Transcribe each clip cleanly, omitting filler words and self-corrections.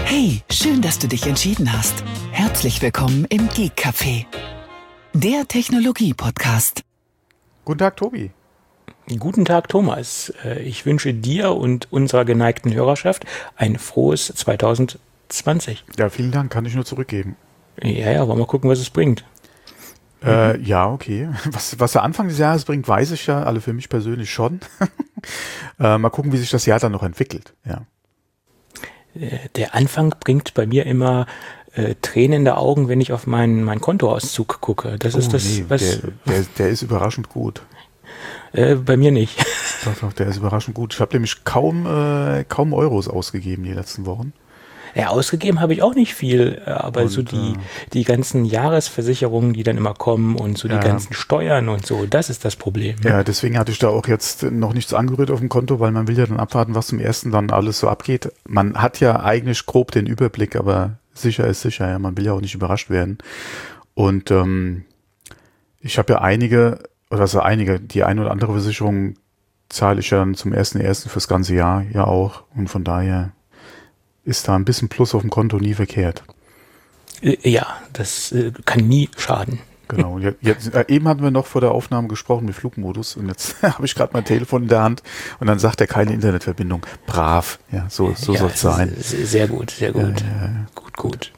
Hey, schön, dass du dich entschieden hast. Herzlich willkommen im Geek Café, der Technologie-Podcast. Guten Tag, Tobi. Guten Tag, Thomas. Ich wünsche dir und unserer geneigten Hörerschaft ein frohes 2020. Ja, vielen Dank, kann ich nur zurückgeben. Ja, wollen wir gucken, was es bringt. Ja, okay. Was der Anfang des Jahres bringt, weiß ich ja, alle für mich persönlich schon. Mal gucken, wie sich das Jahr dann noch entwickelt. Ja. Der Anfang bringt bei mir immer Tränen in der Augen, wenn ich auf meinen Kontoauszug gucke. Das ist das, nee, was... der ist überraschend gut. Bei mir nicht. Doch, der ist überraschend gut. Ich habe nämlich kaum Euros ausgegeben die letzten Wochen. Ja, ausgegeben habe ich auch nicht viel, aber Und, so die ganzen Jahresversicherungen, die dann immer kommen und so die ganzen Steuern und so, das ist das Problem. Ne? Ja, deswegen hatte ich da auch jetzt noch nichts angerührt auf dem Konto, weil man will ja dann abwarten, was zum ersten dann alles so abgeht. Man hat ja eigentlich grob den Überblick, aber sicher ist sicher, ja, man will ja auch nicht überrascht werden. Und ich habe ja die eine oder andere Versicherung zahle ich ja dann zum 1.1. fürs ganze Jahr ja auch. Und von daher ist da ein bisschen Plus auf dem Konto nie verkehrt. Ja, das kann nie schaden. Genau. Jetzt, eben hatten wir noch vor der Aufnahme gesprochen mit Flugmodus und jetzt habe ich gerade mein Telefon in der Hand und dann sagt er keine Internetverbindung. Brav. Ja, so soll es sein. Sehr gut, sehr gut. Gut.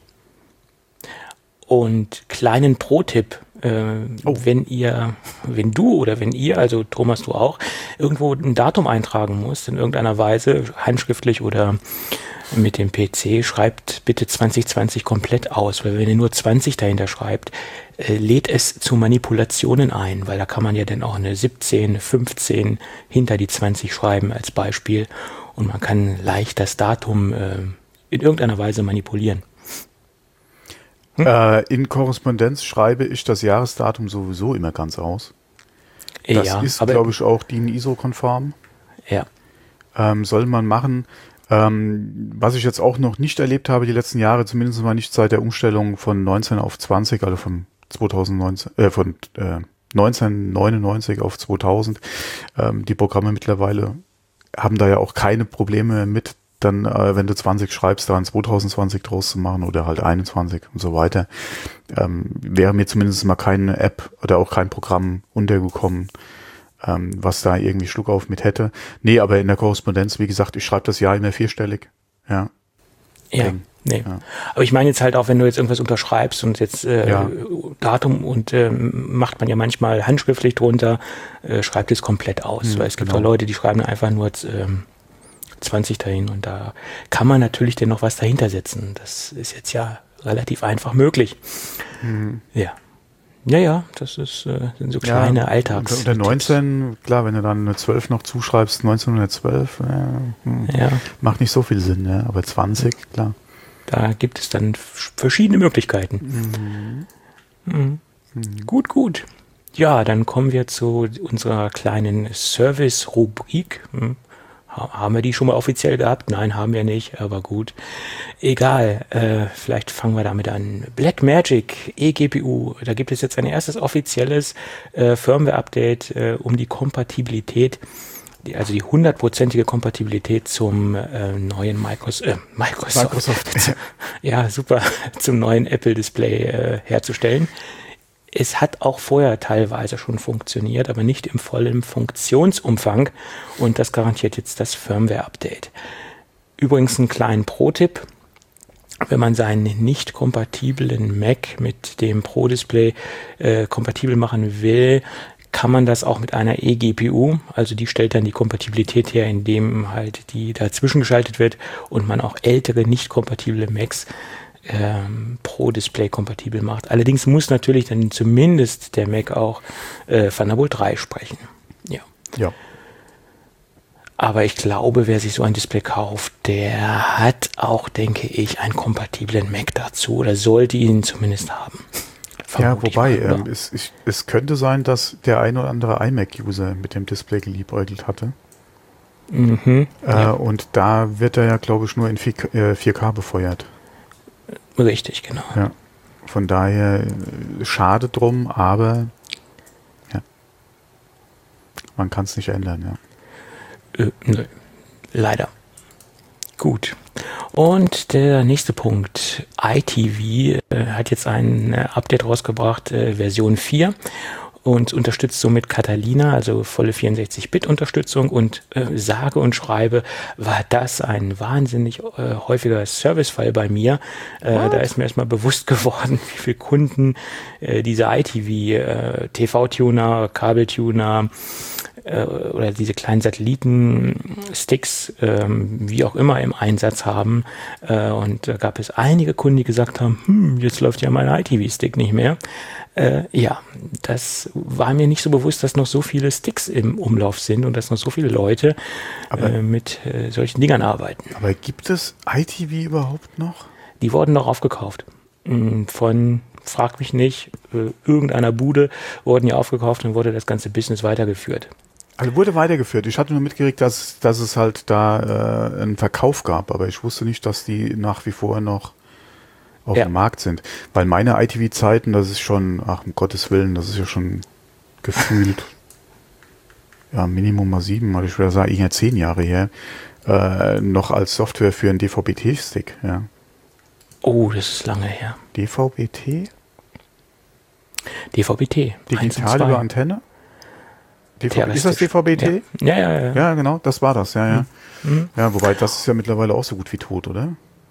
Und kleinen Pro-Tipp. Wenn du oder wenn ihr, also Thomas, du auch, irgendwo ein Datum eintragen musst, in irgendeiner Weise, handschriftlich oder mit dem PC, schreibt bitte 2020 komplett aus, weil wenn ihr nur 20 dahinter schreibt, lädt es zu Manipulationen ein, weil da kann man ja dann auch eine 17, 15 hinter die 20 schreiben als Beispiel und man kann leicht das Datum in irgendeiner Weise manipulieren. In Korrespondenz schreibe ich das Jahresdatum sowieso immer ganz aus. Das ist, glaube ich, auch DIN ISO-konform. Ja. Soll man machen. Was ich jetzt auch noch nicht erlebt habe die letzten Jahre, zumindest mal nicht seit der Umstellung von 19 auf 20, also von 1999 auf 2000. Die Programme mittlerweile haben da ja auch keine Probleme mit, dann, wenn du 20 schreibst, da ein 2020 draus zu machen oder halt 21 und so weiter. Wäre mir zumindest mal keine App oder auch kein Programm untergekommen, was da irgendwie Schluck auf mit hätte. Nee, aber in der Korrespondenz, wie gesagt, ich schreibe das Jahr immer vierstellig. Ja. Ja. Nee. Ja. Aber ich meine jetzt halt auch, wenn du jetzt irgendwas unterschreibst und jetzt Datum und macht man ja manchmal handschriftlich drunter, schreibt es komplett aus. Weil es gibt auch Leute, die schreiben einfach nur 20 dahin und da kann man natürlich dann noch was dahinter setzen. Das ist jetzt ja relativ einfach möglich. Ja. Ja, das ist, sind so kleine Alltags. Und der 19, klar, wenn du dann eine 12 noch zuschreibst, 1912, macht nicht so viel Sinn, ja, aber 20, klar. Da gibt es dann verschiedene Möglichkeiten. Gut. Ja, dann kommen wir zu unserer kleinen Service-Rubrik. Haben wir die schon mal offiziell gehabt? Nein, haben wir nicht, aber gut. Egal, vielleicht fangen wir damit an. Blackmagic eGPU, da gibt es jetzt ein erstes offizielles Firmware-Update um die Kompatibilität, also die 100%ige Kompatibilität zum neuen Microsoft. Ja, super, zum neuen Apple-Display herzustellen. Es hat auch vorher teilweise schon funktioniert, aber nicht im vollen Funktionsumfang und das garantiert jetzt das Firmware-Update. Übrigens einen kleinen Pro-Tipp, wenn man seinen nicht kompatiblen Mac mit dem Pro-Display kompatibel machen will, kann man das auch mit einer eGPU, also die stellt dann die Kompatibilität her, indem halt die dazwischen geschaltet wird und man auch ältere nicht kompatible Macs Pro-Display kompatibel macht. Allerdings muss natürlich dann zumindest der Mac auch Thunderbolt 3 sprechen. Ja. Aber ich glaube, wer sich so ein Display kauft, der hat auch, denke ich, einen kompatiblen Mac dazu oder sollte ihn zumindest haben. Ja, wobei, es könnte sein, dass der ein oder andere iMac-User mit dem Display geliebäugelt hatte. Und da wird er ja, glaube ich, nur in 4K befeuert. Richtig, genau. Ja. Von daher schade drum, aber man kann es nicht ändern, Nö. Leider. Gut. Und der nächste Punkt, iTV hat jetzt ein Update rausgebracht, Version 4. Und unterstützt somit Catalina, also volle 64-Bit-Unterstützung, und sage und schreibe, war das ein wahnsinnig häufiger Servicefall bei mir. Da ist mir erstmal bewusst geworden, wie viele Kunden diese iTV, TV-Tuner, Kabeltuner oder diese kleinen Satelliten-Sticks, wie auch immer, im Einsatz haben. Und da gab es einige Kunden, die gesagt haben, jetzt läuft ja mein iTV-Stick nicht mehr. Ja, das war mir nicht so bewusst, dass noch so viele Sticks im Umlauf sind und dass noch so viele Leute mit solchen Dingern arbeiten. Aber gibt es iTV überhaupt noch? Die wurden noch aufgekauft. Von, frag mich nicht, irgendeiner Bude wurden ja aufgekauft und wurde das ganze Business weitergeführt. Also wurde weitergeführt. Ich hatte nur mitgekriegt, dass es halt da einen Verkauf gab, aber ich wusste nicht, dass die nach wie vor noch auf dem Markt sind. Weil meine ITV-Zeiten, das ist schon, um Gottes Willen, das ist ja schon gefühlt, Minimum mal 7, oder ich würde sagen, eher 10 Jahre her, noch als Software für einen DVB-T-Stick, ja. Oh, das ist lange her. DVB-T? DVB-T. Digital über Antenne? Ist das DVB-T? Ja. Ja, genau, das war das, ja. Ja, wobei, das ist ja mittlerweile auch so gut wie tot, oder?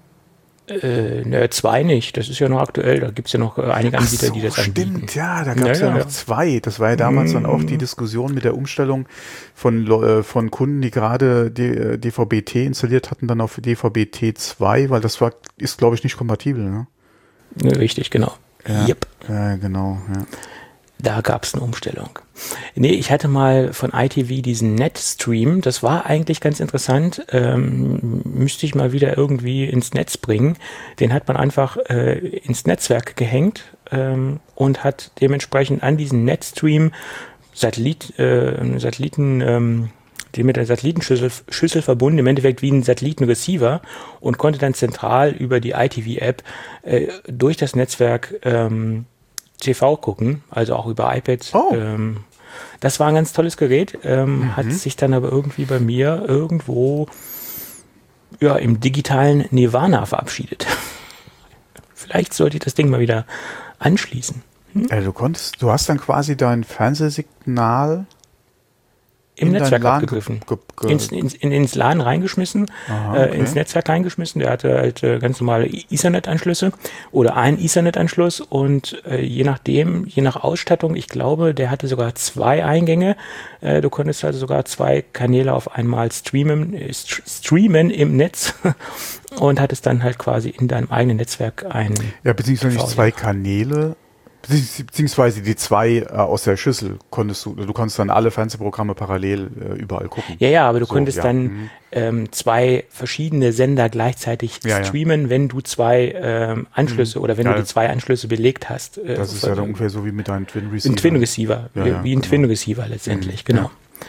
2 nicht, das ist ja noch aktuell, da gibt es ja noch einige Anbieter, die das anbieten. Stimmt, ja, da gab es ja noch 2. Das war ja damals dann auch die Diskussion mit der Umstellung von Kunden, die gerade DVB-T installiert hatten, dann auf DVB-T2, weil das ist, glaube ich, nicht kompatibel, ne? Richtig, genau. Ja, Yep. Ja, genau, ja. Da gab es eine Umstellung. Nee, ich hatte mal von iTV diesen Netstream, das war eigentlich ganz interessant, müsste ich mal wieder irgendwie ins Netz bringen. Den hat man einfach ins Netzwerk gehängt und hat dementsprechend an diesen Netstream den mit der Satellitenschüssel verbunden, im Endeffekt wie ein Satellitenreceiver, und konnte dann zentral über die iTV-App durch das Netzwerk TV gucken, also auch über iPads. Das war ein ganz tolles Gerät, hat sich dann aber irgendwie bei mir irgendwo im digitalen Nirvana verabschiedet. Vielleicht sollte ich das Ding mal wieder anschließen. Du hast dann quasi dein Fernsehsignal im Netzwerk abgegriffen. Ins LAN reingeschmissen, ins Netzwerk reingeschmissen. Der hatte halt ganz normale Ethernet-Anschlüsse oder einen Ethernet-Anschluss, und je nach Ausstattung, ich glaube, der hatte sogar 2 Eingänge. Du konntest also sogar 2 Kanäle auf einmal streamen im Netz und hattest dann halt quasi in deinem eigenen Netzwerk beziehungsweise nicht 2 Kanäle, beziehungsweise die 2 aus der Schüssel konntest du konntest dann alle Fernsehprogramme parallel überall gucken. Ja, aber du konntest dann 2 verschiedene Sender gleichzeitig streamen, wenn du 2 Anschlüsse oder wenn du die 2 Anschlüsse belegt hast. Das ist ja dann ungefähr so wie mit deinem Twin Receiver. Ein Twin Receiver, wie ein Twin Receiver letztendlich, genau.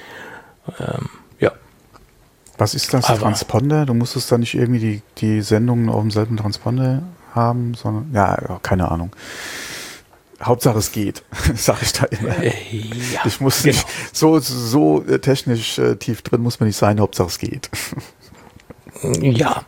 Was ist das? Transponder? Du musstest da nicht irgendwie die Sendungen auf demselben Transponder haben, sondern, keine Ahnung. Hauptsache es geht, sage ich da immer. Ich muss nicht so technisch tief drin muss man nicht sein, Hauptsache es geht. Ja.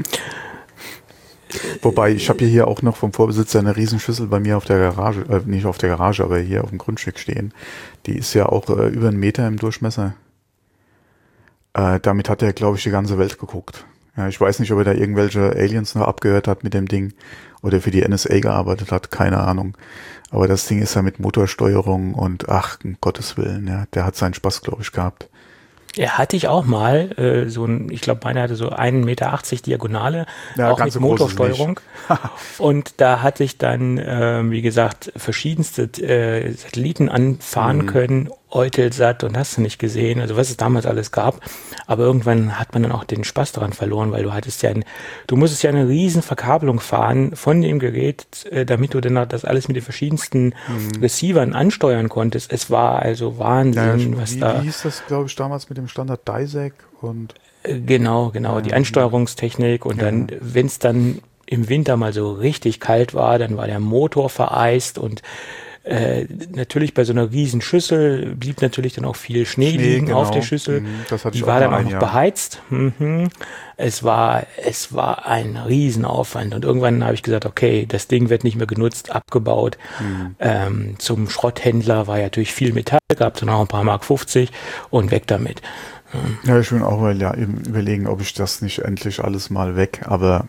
Wobei, ich habe hier auch noch vom Vorbesitzer eine Riesenschüssel bei mir auf der Garage, nicht auf der Garage, aber hier auf dem Grundstück stehen. Die ist ja auch über 1 Meter im Durchmesser. Damit hat er, glaube ich, die ganze Welt geguckt. Ja, ich weiß nicht, ob er da irgendwelche Aliens noch abgehört hat mit dem Ding oder für die NSA gearbeitet hat, keine Ahnung. Aber das Ding ist ja mit Motorsteuerung und um Gottes Willen, ja, der hat seinen Spaß, glaube ich, gehabt. Ja, hatte ich auch mal, ich glaube, meiner hatte so 1,80 Meter Diagonale, auch mit Motorsteuerung. Und da hatte ich dann, wie gesagt, verschiedenste Satelliten anfahren können, Eutelsat und hast du nicht gesehen, also was es damals alles gab. Aber irgendwann hat man dann auch den Spaß daran verloren, weil du musstest ja eine riesen Verkabelung fahren von dem Gerät, damit du dann das alles mit den verschiedensten Receivern ansteuern konntest. Es war also Wahnsinn, wie hieß das, glaube ich, damals mit dem Standard DISAC und Genau, die Ansteuerungstechnik, und dann, wenn es dann im Winter mal so richtig kalt war, dann war der Motor vereist und Natürlich bei so einer riesen Schüssel blieb natürlich dann auch viel Schnee liegen genau. auf der Schüssel. Das hatte ich Die auch war dann mal auch ein noch Jahr. beheizt. Es war ein Riesenaufwand. Und irgendwann habe ich gesagt, okay, das Ding wird nicht mehr genutzt, abgebaut. Zum Schrotthändler war ja natürlich viel Metall, gab es dann auch ein paar Mark 50 und weg damit. Ja, ich bin auch überlegen, ob ich das nicht endlich alles mal weg, aber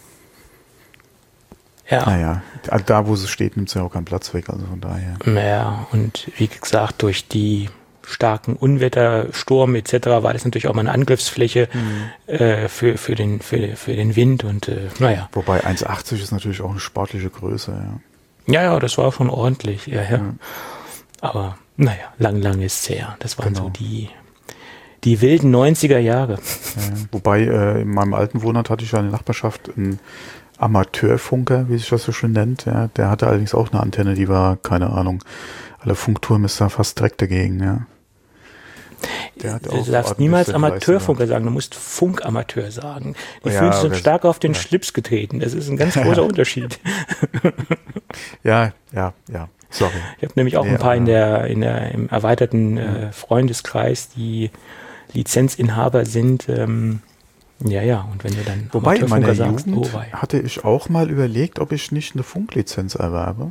Ja. naja, da wo es steht, nimmt es ja auch keinen Platz weg, also von daher. Ja, und wie gesagt, durch die starken Unwetter, Sturm etc. war das natürlich auch mal eine Angriffsfläche für den Wind und naja. Wobei 1,80 ist natürlich auch eine sportliche Größe, ja. Ja, das war schon ordentlich, ja. Aber naja, lang ist es her. Das waren so die wilden 90er Jahre. Wobei in meinem alten Wohnort hatte ich ja in der Nachbarschaft einen Amateurfunker, wie sich das so schön nennt. Ja. Der hatte allerdings auch eine Antenne, die war, keine Ahnung, alle Funkturm ist da fast direkt dagegen, ja. Du darfst niemals Amateurfunker sagen, du musst Funkamateur sagen. Die fühlen sich so stark auf den Schlips getreten. Das ist ein ganz großer Unterschied. Ja, sorry. Ich habe nämlich auch ein paar im erweiterten Freundeskreis, die Lizenzinhaber sind. Und wenn du dann Wobei in meiner sagst, Jugend hatte ich auch mal überlegt, ob ich nicht eine Funklizenz erwerbe.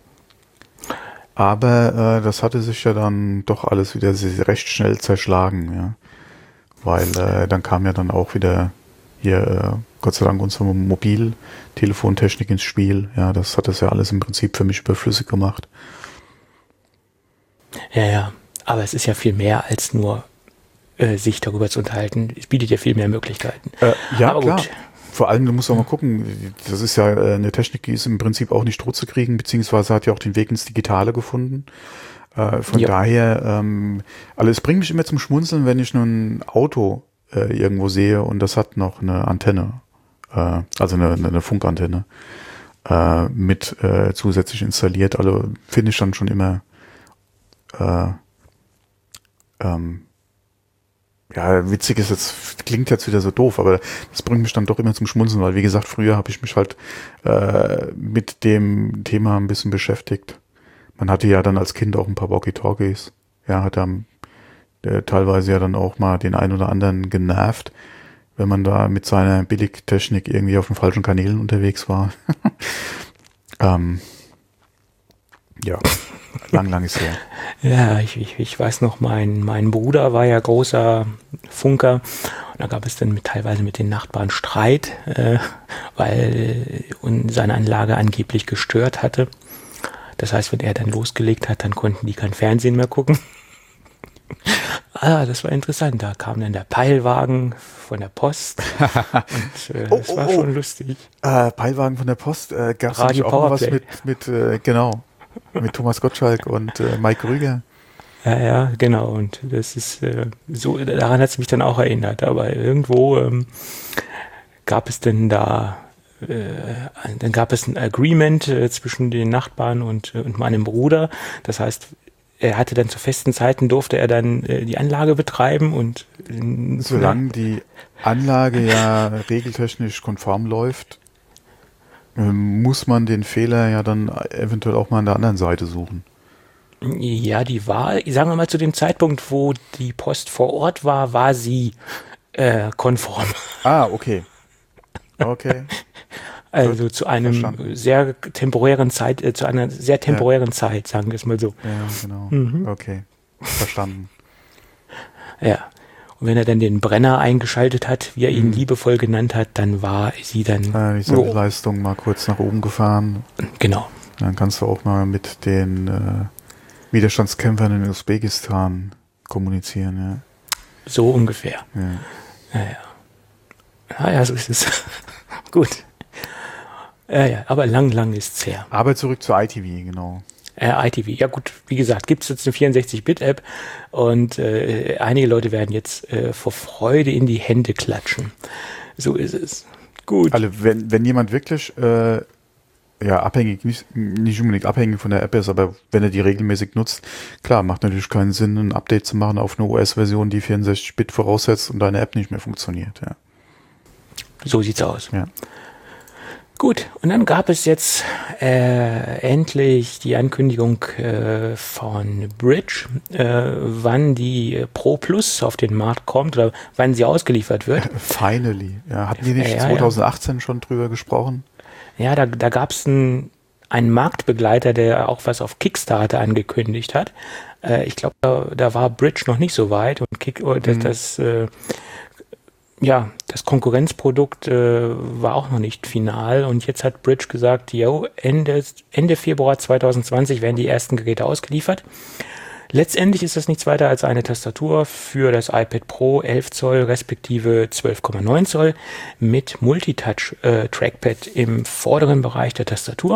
Aber das hatte sich ja dann doch alles wieder recht schnell zerschlagen, ja. Weil dann kam ja dann auch wieder hier, Gott sei Dank, unsere Mobiltelefontechnik ins Spiel. Ja, das hat das ja alles im Prinzip für mich überflüssig gemacht. Ja, aber es ist ja viel mehr als nur sich darüber zu unterhalten. Es bietet ja viel mehr Möglichkeiten. Ja, aber klar. gut. Vor allem, du musst auch mal gucken, das ist ja eine Technik, die ist im Prinzip auch nicht tot zu kriegen, beziehungsweise hat ja auch den Weg ins Digitale gefunden. Von daher, also es bringt mich immer zum Schmunzeln, wenn ich nun ein Auto irgendwo sehe und das hat noch eine Antenne, also eine Funkantenne mit zusätzlich installiert. Also finde ich dann schon immer ja, witzig ist jetzt, klingt jetzt wieder so doof, aber das bringt mich dann doch immer zum Schmunzeln, weil wie gesagt, früher habe ich mich halt mit dem Thema ein bisschen beschäftigt. Man hatte ja dann als Kind auch ein paar Walkie-Talkies. Ja, hat dann teilweise ja dann auch mal den einen oder anderen genervt, wenn man da mit seiner Billigtechnik irgendwie auf den falschen Kanälen unterwegs war. Ja, lang ist her. Ja, ich weiß noch, mein Bruder war ja großer Funker. Und da gab es dann teilweise mit den Nachbarn Streit, weil seine Anlage angeblich gestört hatte. Das heißt, wenn er dann losgelegt hat, dann konnten die kein Fernsehen mehr gucken. Das war interessant. Da kam dann der Peilwagen von der Post. Und das war schon lustig. Peilwagen von der Post, gab es natürlich auch was mit Thomas Gottschalk und Mike Rüger. Ja, genau. Und das ist so, daran hat es mich dann auch erinnert. Aber irgendwo gab es dann gab es ein Agreement zwischen den Nachbarn und meinem Bruder. Das heißt, er hatte dann zu festen Zeiten, durfte er dann die Anlage betreiben und solange die Anlage ja regeltechnisch konform läuft, muss man den Fehler ja dann eventuell auch mal an der anderen Seite suchen. Ja, die war, sagen wir mal, zu dem Zeitpunkt, wo die Post vor Ort war sie konform. Okay. Also zu einem sehr temporären Zeit, zu einer sehr temporären Zeit, sagen wir es mal so. Ja, genau. Okay. Verstanden. Ja. Und wenn er dann den Brenner eingeschaltet hat, wie er ihn liebevoll genannt hat, dann war sie dann die Sendeleistung mal kurz nach oben gefahren. Genau. Dann kannst du auch mal mit den Widerstandskämpfern in Usbekistan kommunizieren, ja. So ungefähr. Ja, so ist es. Gut. Ja, aber lang ist es her. Aber zurück zur ITV, genau. ITV, ja gut, wie gesagt, gibt es jetzt eine 64-Bit-App und einige Leute werden jetzt vor Freude in die Hände klatschen. So ist es. Gut. Also wenn jemand wirklich abhängig, nicht unbedingt abhängig von der App ist, aber wenn er die regelmäßig nutzt, klar, macht natürlich keinen Sinn, ein Update zu machen auf eine OS-Version, die 64-Bit voraussetzt und deine App nicht mehr funktioniert, ja. So sieht's aus. Ja. Gut, und dann gab es jetzt endlich die Ankündigung von Bridge, wann die Pro Plus auf den Markt kommt oder wann sie ausgeliefert wird. Finally. Ja, hatten die nicht 2018 schon drüber gesprochen? Ja, da gab es einen Marktbegleiter, der auch was auf Kickstarter angekündigt hat. Ich glaube, da war Bridge noch nicht so weit und das Konkurrenzprodukt war auch noch nicht final und jetzt hat Bridge gesagt, Ende Februar 2020 werden die ersten Geräte ausgeliefert. Letztendlich ist das nichts weiter als eine Tastatur für das iPad Pro 11 Zoll respektive 12,9 Zoll mit Multitouch-Trackpad im vorderen Bereich der Tastatur.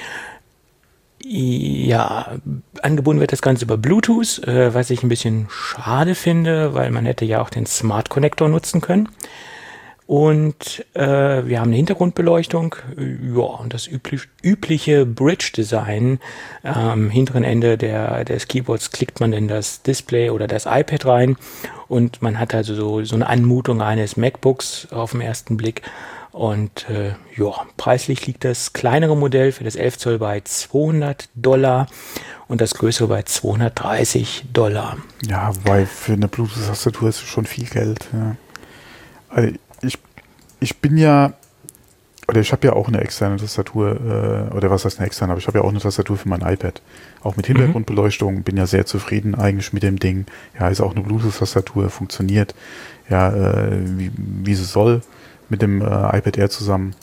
Ja, angebunden wird das Ganze über Bluetooth, was ich ein bisschen schade finde, weil man hätte ja auch den Smart Connector nutzen können. Und wir haben eine Hintergrundbeleuchtung, und das übliche Bridge-Design. Am hinteren Ende des Keyboards klickt man in das Display oder das iPad rein und man hat also so eine Anmutung eines MacBooks auf den ersten Blick. Und preislich liegt das kleinere Modell für das 11 Zoll bei $200 und das größere bei $230. Ja, weil für eine Bluetooth-Tastatur ist es schon viel Geld. Ja. Also ich bin ja, oder ich habe ja auch eine externe Tastatur, oder was heißt eine externe, aber ich habe ja auch eine Tastatur für mein iPad. Auch mit Hintergrundbeleuchtung, bin ja sehr zufrieden eigentlich mit dem Ding. Ja, ist auch eine Bluetooth-Tastatur, funktioniert ja wie sie soll. Mit dem iPad Air zusammen.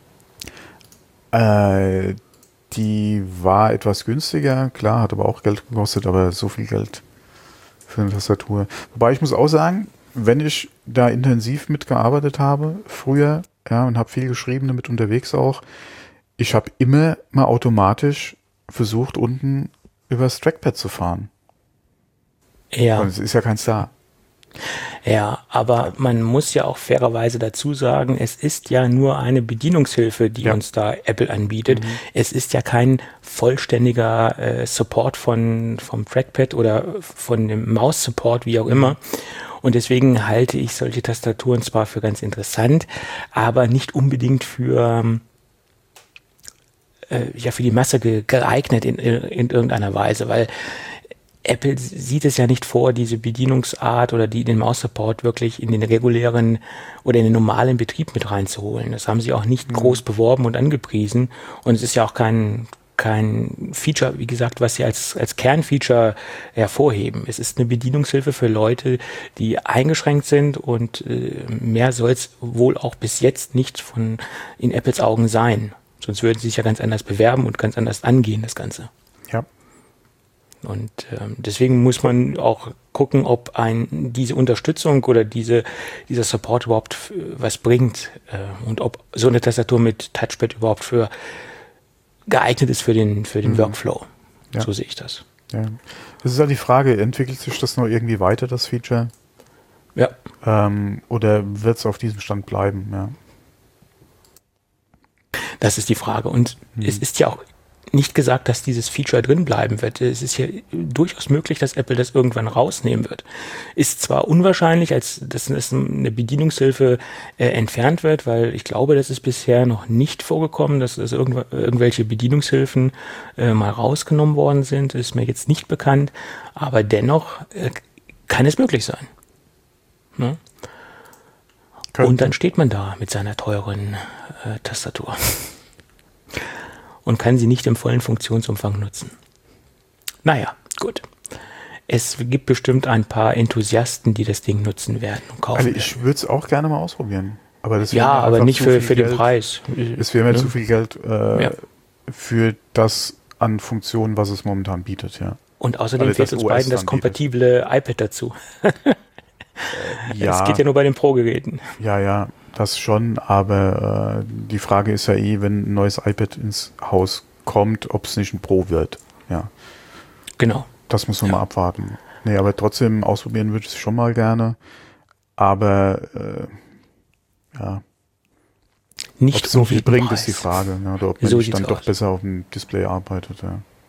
Die war etwas günstiger, klar, hat aber auch Geld gekostet, aber so viel Geld für eine Tastatur. Wobei ich muss auch sagen, wenn ich da intensiv mitgearbeitet habe, früher, ja, und habe viel geschrieben damit unterwegs auch, ich habe immer mal automatisch versucht, unten übers Trackpad zu fahren. Ja. Und es ist ja keins da. Ja, aber man muss ja auch fairerweise dazu sagen, es ist ja nur eine Bedienungshilfe, die uns da Apple anbietet. Es ist ja kein vollständiger Support vom Trackpad oder von dem Maus-Support, wie auch immer. Und deswegen halte ich solche Tastaturen zwar für ganz interessant, aber nicht unbedingt für die Masse geeignet in irgendeiner Weise, weil Apple sieht es ja nicht vor, diese Bedienungsart oder den Maus-Support wirklich in den regulären oder in den normalen Betrieb mit reinzuholen. Das haben sie auch nicht groß beworben und angepriesen. Und es ist ja auch kein Feature, wie gesagt, was sie als Kernfeature hervorheben. Es ist eine Bedienungshilfe für Leute, die eingeschränkt sind und mehr soll es wohl auch bis jetzt nicht in Apples Augen sein. Sonst würden sie sich ja ganz anders bewerben und ganz anders angehen, das Ganze. Ja. Und deswegen muss man auch gucken, ob diese Unterstützung oder dieser Support überhaupt was bringt und ob so eine Tastatur mit Touchpad überhaupt geeignet ist für den Workflow. Ja. So sehe ich das. Ja. Das ist halt die Frage, entwickelt sich das noch irgendwie weiter, das Feature? Ja. Oder wird es auf diesem Stand bleiben? Ja. Das ist die Frage. Und es ist ja auch nicht gesagt, dass dieses Feature drin bleiben wird. Es ist ja durchaus möglich, dass Apple das irgendwann rausnehmen wird. Ist zwar unwahrscheinlich, als dass eine Bedienungshilfe entfernt wird, weil ich glaube, das ist bisher noch nicht vorgekommen, dass irgendwelche Bedienungshilfen mal rausgenommen worden sind. Ist mir jetzt nicht bekannt, aber dennoch kann es möglich sein. Ne? Und dann steht man da mit seiner teuren Tastatur und kann sie nicht im vollen Funktionsumfang nutzen. Naja, gut. Es gibt bestimmt ein paar Enthusiasten, die das Ding nutzen werden und kaufen. Also ich würde es auch gerne mal ausprobieren. Aber das aber nicht für den Preis. Es wäre mir zu viel Geld für das an Funktionen, was es momentan bietet. Ja. Und außerdem fehlt uns beiden das kompatible iPad dazu. Es geht ja nur bei den Pro-Geräten. Ja, das schon, aber die Frage ist ja wenn ein neues iPad ins Haus kommt, ob es nicht ein Pro wird. Ja. Genau. Das muss man mal abwarten. Nee, aber trotzdem ausprobieren würde ich es schon mal gerne. Aber nicht ob es so viel bringt, ist die Frage. Ja, oder ob man nicht dann doch besser auf dem Display arbeitet.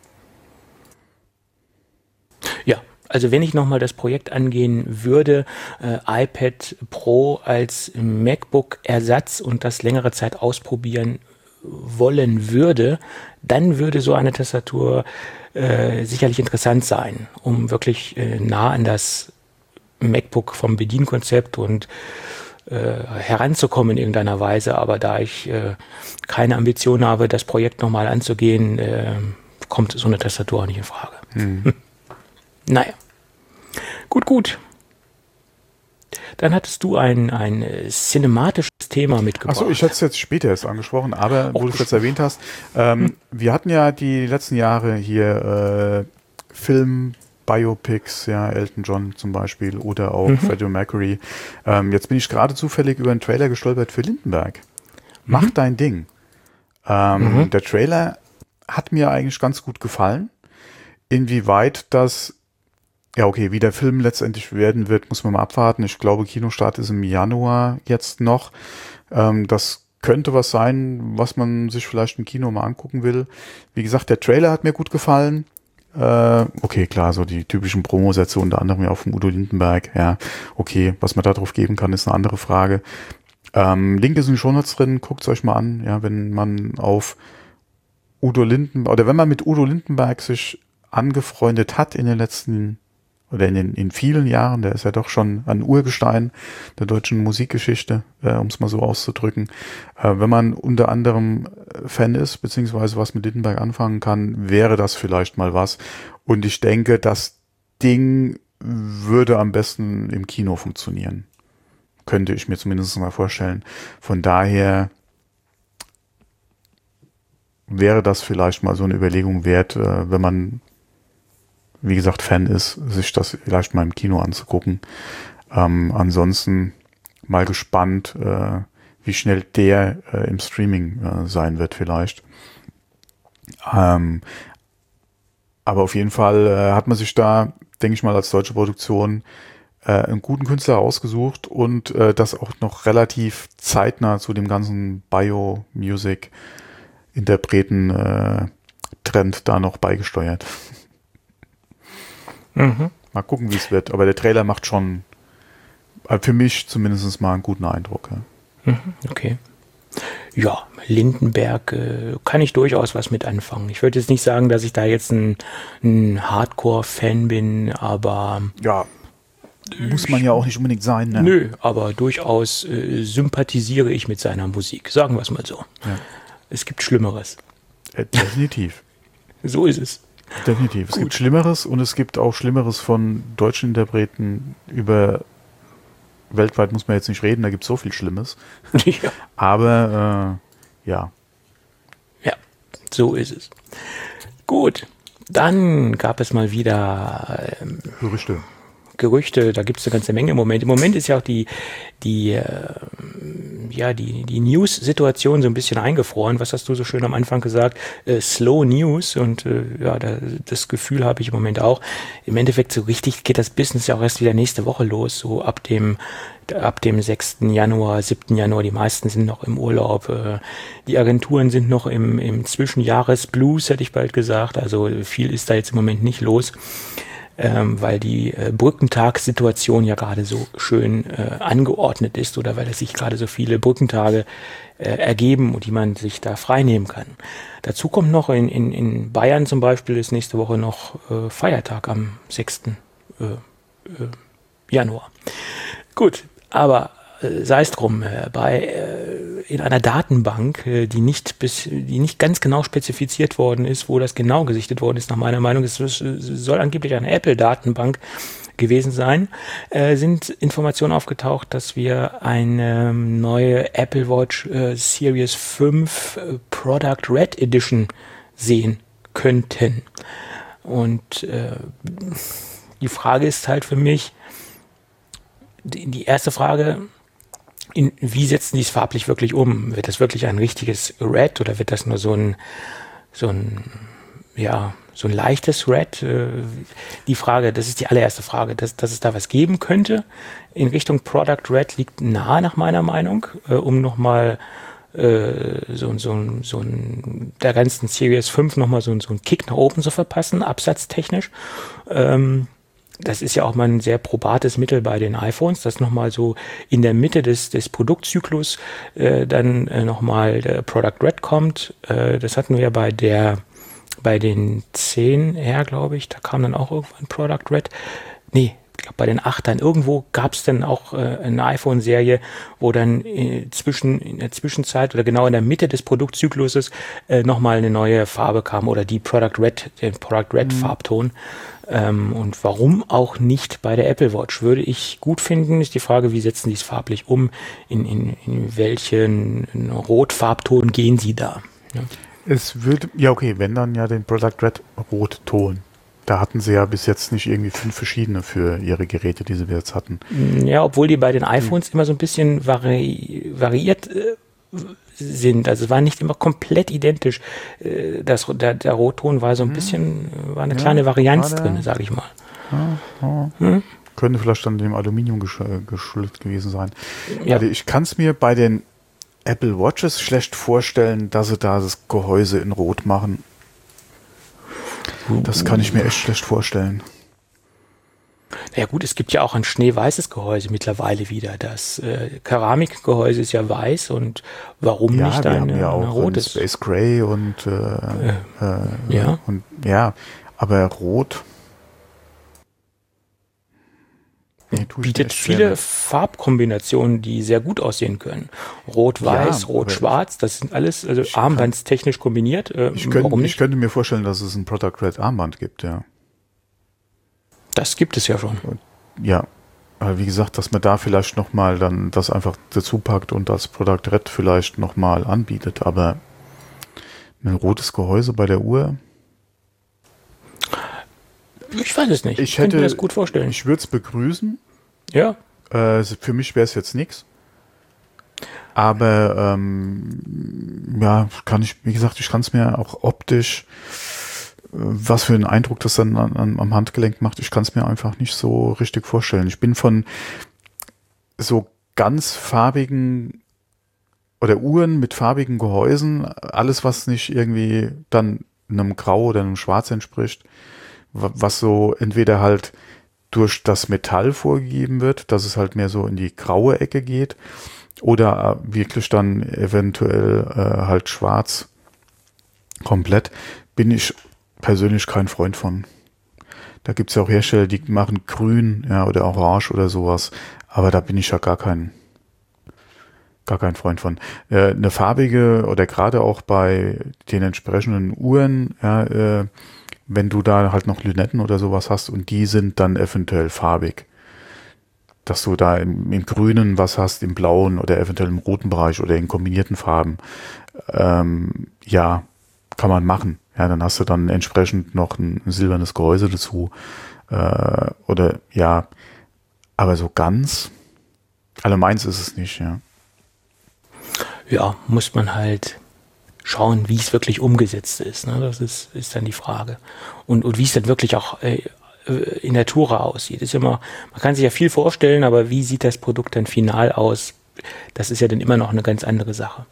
Ja. Also wenn ich nochmal das Projekt angehen würde, iPad Pro als MacBook-Ersatz und das längere Zeit ausprobieren, wollen würde, dann würde so eine Tastatur sicherlich interessant sein, um wirklich nah an das MacBook vom Bedienkonzept und heranzukommen in irgendeiner Weise. Aber da ich keine Ambition habe, das Projekt nochmal anzugehen, kommt so eine Tastatur auch nicht in Frage. Naja, gut. Dann hattest du ein cinematisches Thema mitgebracht. Achso, ich hatte es jetzt später erst angesprochen, aber wo du es jetzt erwähnt hast, wir hatten ja die letzten Jahre hier Film-Biopics, ja, Elton John zum Beispiel oder auch Freddie Mercury. Jetzt bin ich gerade zufällig über einen Trailer gestolpert für Lindenberg. Mach dein Ding. Der Trailer hat mir eigentlich ganz gut gefallen. Inwieweit das, ja okay, wie der Film letztendlich werden wird, muss man mal abwarten. Ich glaube, Kinostart ist im Januar jetzt noch. Das könnte was sein, was man sich vielleicht im Kino mal angucken will. Wie gesagt, der Trailer hat mir gut gefallen. Okay, klar, so die typischen Promosätze, unter anderem ja auch von Udo Lindenberg. Ja, okay, was man da drauf geben kann, ist eine andere Frage. Link ist in den Shownotes drin, guckt es euch mal an. Ja, wenn man auf Udo Lindenberg, oder wenn man mit Udo Lindenberg sich angefreundet hat in den letzten, oder in vielen Jahren, der ist ja doch schon ein Urgestein der deutschen Musikgeschichte, um es mal so auszudrücken. Wenn man unter anderem Fan ist, beziehungsweise was mit Lindenberg anfangen kann, wäre das vielleicht mal was. Und ich denke, das Ding würde am besten im Kino funktionieren. Könnte ich mir zumindest mal vorstellen. Von daher wäre das vielleicht mal so eine Überlegung wert, wenn man, wie gesagt, Fan ist, sich das vielleicht mal im Kino anzugucken. Ansonsten mal gespannt, wie schnell der im Streaming sein wird vielleicht. Aber auf jeden Fall hat man sich da, denke ich mal, als deutsche Produktion einen guten Künstler ausgesucht und das auch noch relativ zeitnah zu dem ganzen Bio-Music-Interpreten-Trend da noch beigesteuert. Mal gucken, wie es wird. Aber der Trailer macht schon für mich zumindest mal einen guten Eindruck. Ja. Okay. Ja, Lindenberg kann ich durchaus was mit anfangen. Ich würde jetzt nicht sagen, dass ich da jetzt ein Hardcore-Fan bin, aber... Ja, muss man ja auch nicht unbedingt sein. Ne? Nö, aber durchaus sympathisiere ich mit seiner Musik. Sagen wir es mal so. Ja. Es gibt Schlimmeres. Definitiv. So ist es. Definitiv. Es gibt Schlimmeres und es gibt auch Schlimmeres von deutschen Interpreten über weltweit muss man jetzt nicht reden, da gibt es so viel Schlimmes. Ja. Aber ja. Ja, so ist es. Gut, dann gab es mal wieder Gerüchte, da gibt es eine ganze Menge im Moment. Im Moment ist ja auch die News-Situation so ein bisschen eingefroren. Was hast du so schön am Anfang gesagt? Slow News. Und das Gefühl habe ich im Moment auch. Im Endeffekt so richtig geht das Business ja auch erst wieder nächste Woche los. So ab dem 6. Januar, 7. Januar. Die meisten sind noch im Urlaub. Die Agenturen sind noch im Zwischenjahresblues, hätte ich bald gesagt. Also viel ist da jetzt im Moment nicht los. Weil die Brückentagssituation ja gerade so schön angeordnet ist oder weil es sich gerade so viele Brückentage ergeben und die man sich da freinehmen kann. Dazu kommt noch in Bayern zum Beispiel ist nächste Woche noch Feiertag am 6. Januar. Gut, aber sei es drum, in einer Datenbank, die nicht ganz genau spezifiziert worden ist, wo das genau gesichtet worden ist, nach meiner Meinung, es soll angeblich eine Apple-Datenbank gewesen sein, sind Informationen aufgetaucht, dass wir eine neue Apple Watch Series 5 Product Red Edition sehen könnten. Und die Frage ist halt für mich, die erste Frage, wie setzen die es farblich wirklich um? Wird das wirklich ein richtiges Red oder wird das nur so ein leichtes Red? Die Frage, das ist die allererste Frage, dass es da was geben könnte in Richtung Product Red liegt nahe nach meiner Meinung, um nochmal der ganzen Series 5 nochmal so einen Kick nach oben zu verpassen, absatztechnisch. das ist ja auch mal ein sehr probates Mittel bei den iPhones, dass nochmal so in der Mitte des Produktzyklus dann nochmal der Product Red kommt. Das hatten wir ja bei den 10R, glaube ich, da kam dann auch irgendwann Product Red. Nee, ich glaube bei den 8ern. Irgendwo gab es dann auch eine iPhone-Serie, wo dann in der Zwischenzeit oder genau in der Mitte des Produktzykluses nochmal eine neue Farbe kam oder den Product Red Farbton. Und warum auch nicht bei der Apple Watch? Würde ich gut finden, ist die Frage, wie setzen die es farblich um? In welchen Rotfarbton gehen sie da? Ja. Es würde, ja okay, wenn dann ja den Product Red Rotton. Da hatten sie ja bis jetzt nicht irgendwie 5 verschiedene für ihre Geräte, die sie jetzt hatten. Ja, obwohl die bei den iPhones immer so ein bisschen variiert sind. Also es war nicht immer komplett identisch. Der Rotton war so ein bisschen, war eine kleine Varianz drin, sage ich mal. Könnte vielleicht dann dem Aluminium geschuldet gewesen sein. Ja. Also ich kann es mir bei den Apple Watches schlecht vorstellen, dass sie da das Gehäuse in Rot machen. Das kann ich mir echt schlecht vorstellen. Ja gut, es gibt ja auch ein schneeweißes Gehäuse mittlerweile wieder. Das Keramikgehäuse ist ja weiß und warum nicht ein ja rotes? Space Gray und ja. Und ja, aber Rot bietet viele Farbkombinationen, die sehr gut aussehen können. Rot-Weiß, Rot-Schwarz, das sind alles armbandstechnisch kombiniert. Ich könnte mir vorstellen, dass es ein Product Red Armband gibt, ja. Das gibt es ja schon. Ja, aber wie gesagt, dass man da vielleicht nochmal dann das einfach dazu packt und das Product Red vielleicht nochmal anbietet, aber ein rotes Gehäuse bei der Uhr? Ich weiß es nicht. Ich könnte mir das gut vorstellen. Ich würde es begrüßen. Ja. Für mich wäre es jetzt nichts. Aber ja, wie gesagt, ich kann es mir auch optisch, was für einen Eindruck das dann am Handgelenk macht, ich kann es mir einfach nicht so richtig vorstellen. Ich bin von so ganz farbigen oder Uhren mit farbigen Gehäusen, alles was nicht irgendwie dann einem Grau oder einem Schwarz entspricht, was so entweder halt durch das Metall vorgegeben wird, dass es halt mehr so in die graue Ecke geht oder wirklich dann eventuell halt schwarz komplett, bin ich persönlich kein Freund von. Da gibt es ja auch Hersteller, die machen grün, ja, oder orange oder sowas, aber da bin ich ja gar kein Freund von. Eine farbige oder gerade auch bei den entsprechenden Uhren, ja, wenn du da halt noch Lünetten oder sowas hast und die sind dann eventuell farbig, dass du da im Grünen was hast, im Blauen oder eventuell im roten Bereich oder in kombinierten Farben, ja, kann man machen. Ja, dann hast du dann entsprechend noch ein silbernes Gehäuse dazu, oder ja, aber so ganz, also meins ist es nicht, ja. Ja, muss man halt schauen, wie es wirklich umgesetzt ist. Ne? Das ist dann die Frage. Und wie es dann wirklich auch in der Natura aussieht. Ist immer, man kann sich ja viel vorstellen, aber wie sieht das Produkt dann final aus? Das ist ja dann immer noch eine ganz andere Sache.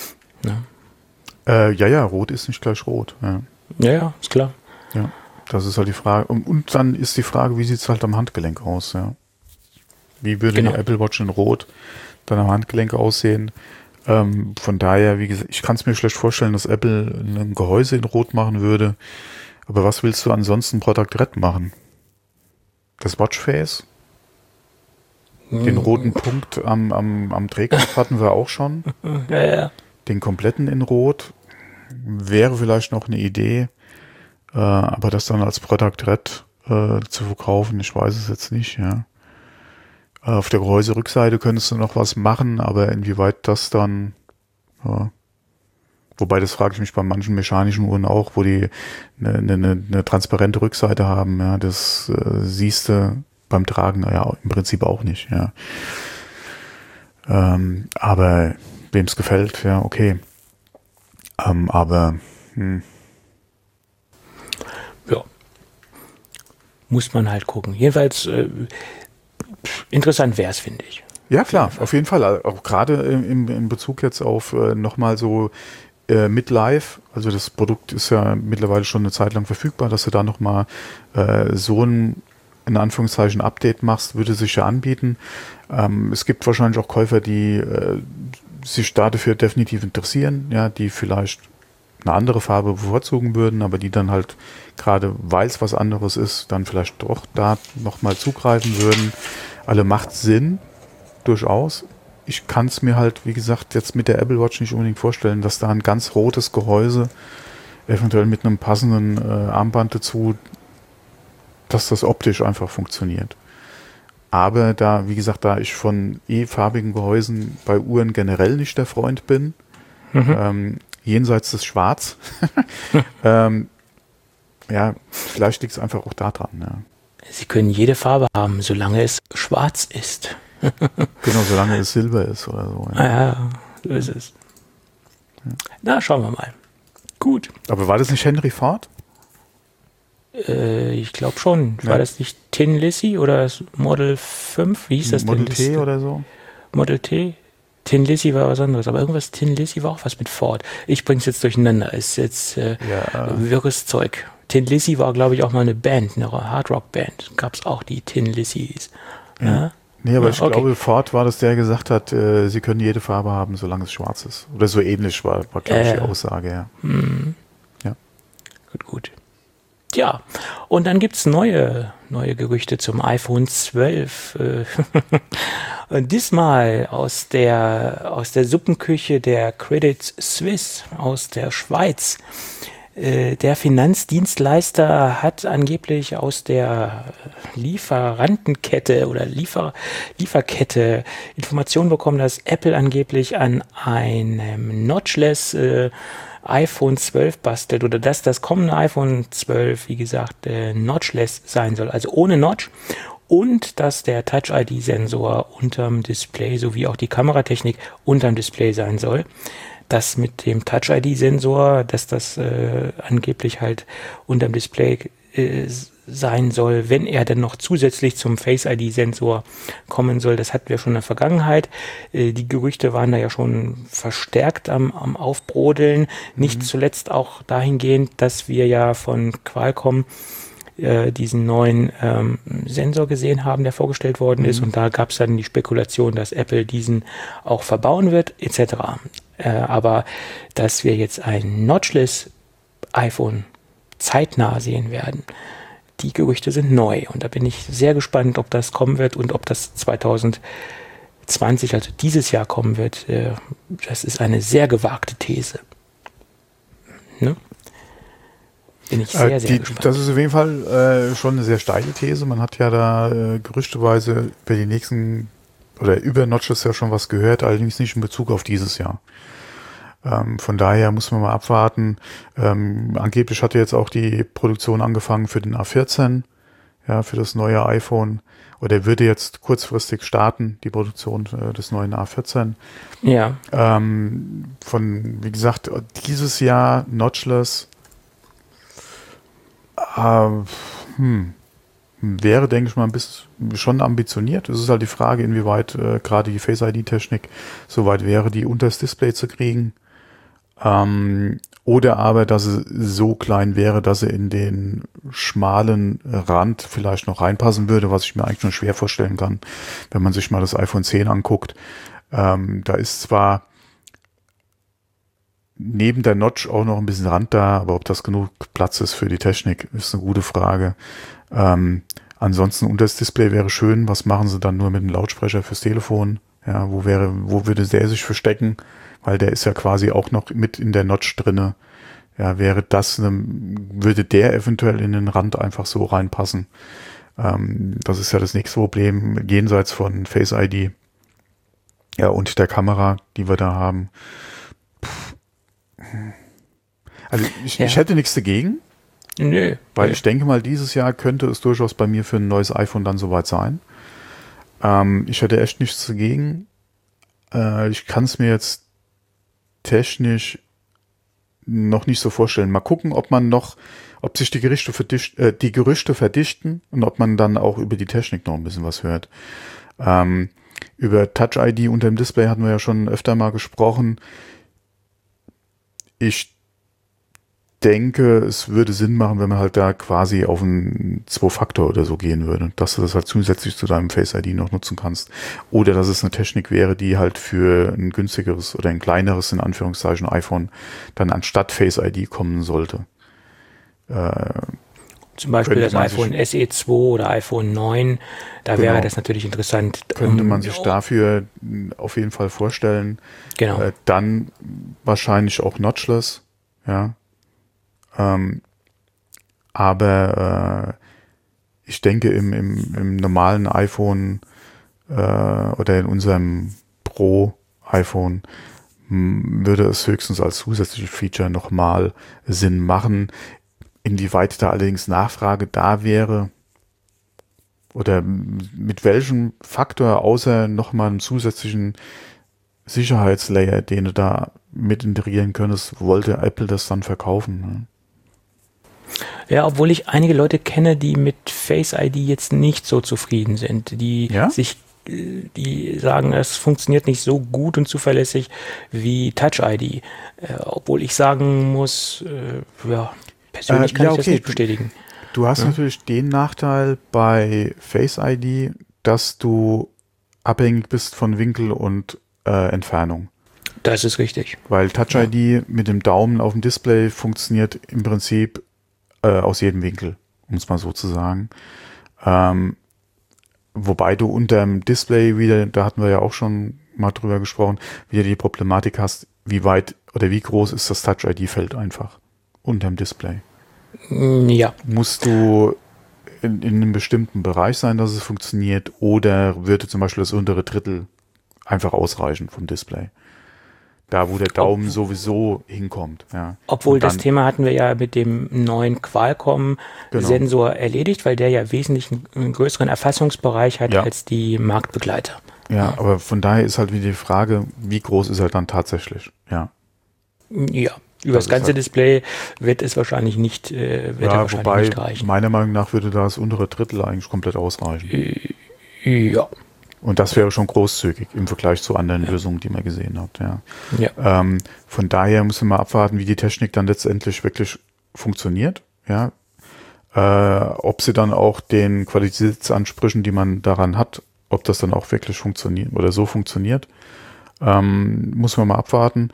Ne? Ja, rot ist nicht gleich rot. Ja, ja, ist klar. Ja, das ist halt die Frage. Und dann ist die Frage, wie sieht es halt am Handgelenk aus? Ja? Wie würde die Apple Watch in Rot dann am Handgelenk aussehen? Von daher, wie gesagt, ich kann es mir schlecht vorstellen, dass Apple ein Gehäuse in Rot machen würde. Aber was willst du ansonsten Product Red machen? Das Watchface? Den roten Punkt am Drehknopf hatten wir auch schon. Ja. Den kompletten in Rot wäre vielleicht noch eine Idee. Aber das dann als Product Red zu verkaufen, ich weiß es jetzt nicht, ja. Auf der Gehäuserückseite könntest du noch was machen, aber inwieweit das dann, ja. Wobei, das frage ich mich bei manchen mechanischen Uhren auch, wo die eine transparente Rückseite haben, ja, das siehst du beim Tragen ja im Prinzip auch nicht, ja. Aber wem es gefällt, ja, okay. Aber ja, muss man halt gucken. Jedenfalls interessant wäre es, finde ich. Ja, klar, auf jeden Fall. Auch gerade in Bezug jetzt auf nochmal so Midlife. Also das Produkt ist ja mittlerweile schon eine Zeit lang verfügbar, dass du da nochmal so ein in Anführungszeichen Update machst, würde sich ja anbieten. Es gibt wahrscheinlich auch Käufer, die sich dafür definitiv interessieren, ja, die vielleicht eine andere Farbe bevorzugen würden, aber die dann halt gerade, weil es was anderes ist, dann vielleicht doch da nochmal zugreifen würden. Alle macht Sinn, durchaus. Ich kann es mir halt, wie gesagt, jetzt mit der Apple Watch nicht unbedingt vorstellen, dass da ein ganz rotes Gehäuse, eventuell mit einem passenden Armband dazu, dass das optisch einfach funktioniert. Aber da, wie gesagt, da ich von farbigen Gehäusen bei Uhren generell nicht der Freund bin, jenseits des Schwarz, ja, vielleicht liegt es einfach auch daran. Ja. Sie können jede Farbe haben, solange es schwarz ist. Genau, solange es Silber ist oder so. Ja, ja, so ist es. Ja. Na, schauen wir mal. Gut. Aber war das nicht Henry Ford? Ich glaube schon. War das nicht Tin Lizzy oder das Model 5? Wie hieß das Model denn? T oder so? Model T? Tin Lizzy war was anderes, aber irgendwas Tin Lizzy war auch was mit Ford. Ich bring's jetzt durcheinander. Ist jetzt wirres Zeug. Tin Lizzy war, glaube ich, auch mal eine Band, eine Hardrock-Band. Gab's auch die Tin Lizzys. Ja? Nee, aber ich glaube, Ford war das, der gesagt hat, sie können jede Farbe haben, solange es schwarz ist. Oder so ähnlich war glaube ich, die Aussage, ja. Ja. Gut. Ja, und dann gibt's neue Gerüchte zum iPhone 12. Und diesmal aus der Suppenküche der Credit Suisse aus der Schweiz. Der Finanzdienstleister hat angeblich aus der Lieferantenkette oder Lieferkette Informationen bekommen, dass Apple angeblich an einem Notchless iPhone 12 bastelt oder dass das kommende iPhone 12, wie gesagt, notchless sein soll, also ohne Notch, und dass der Touch-ID-Sensor unterm Display sowie auch die Kameratechnik unterm Display sein soll. Das mit dem Touch-ID-Sensor, dass das angeblich halt unterm Display sein soll, wenn er dann noch zusätzlich zum Face-ID-Sensor kommen soll. Das hatten wir schon in der Vergangenheit. Die Gerüchte waren da ja schon verstärkt am Aufbrodeln. Nicht zuletzt auch dahingehend, dass wir ja von Qualcomm diesen neuen Sensor gesehen haben, der vorgestellt worden ist. Und da gab es dann die Spekulation, dass Apple diesen auch verbauen wird, etc. Aber dass wir jetzt ein notchless iPhone zeitnah sehen werden, die Gerüchte sind neu. Und da bin ich sehr gespannt, ob das kommen wird und ob das 2020, also dieses Jahr, kommen wird. Das ist eine sehr gewagte These. Ne? Bin ich sehr gespannt. Das ist auf jeden Fall schon eine sehr steile These. Man hat ja da gerüchteweise über die nächsten oder über Notches ja schon was gehört, allerdings nicht in Bezug auf dieses Jahr. Von daher muss man mal abwarten. Angeblich hat jetzt auch die Produktion angefangen für den A14, ja, für das neue iPhone. Oder würde jetzt kurzfristig starten, die Produktion des neuen A14. Ja. Wie gesagt, dieses Jahr notchless wäre, denke ich mal, ein bisschen schon ambitioniert. Es ist halt die Frage, inwieweit gerade die Face-ID-Technik soweit wäre, die unter das Display zu kriegen. Oder aber, dass sie so klein wäre, dass sie in den schmalen Rand vielleicht noch reinpassen würde, was ich mir eigentlich nur schwer vorstellen kann, wenn man sich mal das iPhone 10 anguckt. Da ist zwar neben der Notch auch noch ein bisschen Rand da, aber ob das genug Platz ist für die Technik, ist eine gute Frage. Ansonsten unter das Display wäre schön. Was machen sie dann nur mit dem Lautsprecher fürs Telefon? Ja, wo würde der sich verstecken? Weil der ist ja quasi auch noch mit in der Notch drinne. Ja, würde der eventuell in den Rand einfach so reinpassen. Das ist ja das nächste Problem, jenseits von Face ID. Ja, und der Kamera, die wir da haben. Also ich hätte nichts dagegen. Nö. Weil ich denke mal, dieses Jahr könnte es durchaus bei mir für ein neues iPhone dann soweit sein. Ich hätte echt nichts dagegen. Ich kann es mir jetzt technisch noch nicht so vorstellen. Mal gucken, ob sich die Gerüchte verdichten und ob man dann auch über die Technik noch ein bisschen was hört. Über Touch ID unter dem Display hatten wir ja schon öfter mal gesprochen. Ich denke, es würde Sinn machen, wenn man halt da quasi auf einen Zwei-Faktor oder so gehen würde, dass du das halt zusätzlich zu deinem Face ID noch nutzen kannst. Oder dass es eine Technik wäre, die halt für ein günstigeres oder ein kleineres, in Anführungszeichen, iPhone dann anstatt Face ID kommen sollte. Zum Beispiel das iPhone SE 2 oder iPhone 9, da wäre das natürlich interessant. Könnte man sich dafür auf jeden Fall vorstellen. Genau. Dann wahrscheinlich auch notchless, ja. Aber ich denke, im normalen iPhone oder in unserem Pro-iPhone würde es höchstens als zusätzliches Feature nochmal Sinn machen. Inwieweit da allerdings Nachfrage da wäre oder mit welchem Faktor außer nochmal einem zusätzlichen Sicherheitslayer, den du da mit integrieren könntest, wollte Apple das dann verkaufen. Ne? Ja, obwohl ich einige Leute kenne, die mit Face ID jetzt nicht so zufrieden sind, die sagen, es funktioniert nicht so gut und zuverlässig wie Touch ID. Obwohl ich sagen muss, persönlich kann ich das nicht bestätigen. Du hast natürlich den Nachteil bei Face ID, dass du abhängig bist von Winkel und Entfernung. Das ist richtig. Weil Touch ID mit dem Daumen auf dem Display funktioniert im Prinzip aus jedem Winkel, um es mal so zu sagen. Wobei du unterm Display wieder, da hatten wir ja auch schon mal drüber gesprochen, wieder die Problematik hast, wie weit oder wie groß ist das Touch ID-Feld einfach unterm Display. Ja. Musst du in einem bestimmten Bereich sein, dass es funktioniert, oder würde zum Beispiel das untere Drittel einfach ausreichen vom Display? Da, wo der Daumen sowieso hinkommt. Ja. Obwohl das Thema hatten wir ja mit dem neuen Qualcomm-Sensor erledigt, weil der ja wesentlich einen größeren Erfassungsbereich hat als die Marktbegleiter. Ja, aber von daher ist halt wieder die Frage, wie groß ist er dann tatsächlich? Ja. Ja. Über das ganze Display wird es wahrscheinlich nicht, nicht reichen. Meiner Meinung nach würde da das untere Drittel eigentlich komplett ausreichen. Ja. Und das wäre schon großzügig im Vergleich zu anderen Lösungen, die man gesehen hat. Ja. Von daher müssen wir mal abwarten, wie die Technik dann letztendlich wirklich funktioniert. Ja. Ob sie dann auch den Qualitätsansprüchen, die man daran hat, ob das dann auch wirklich funktioniert oder so funktioniert, muss man mal abwarten.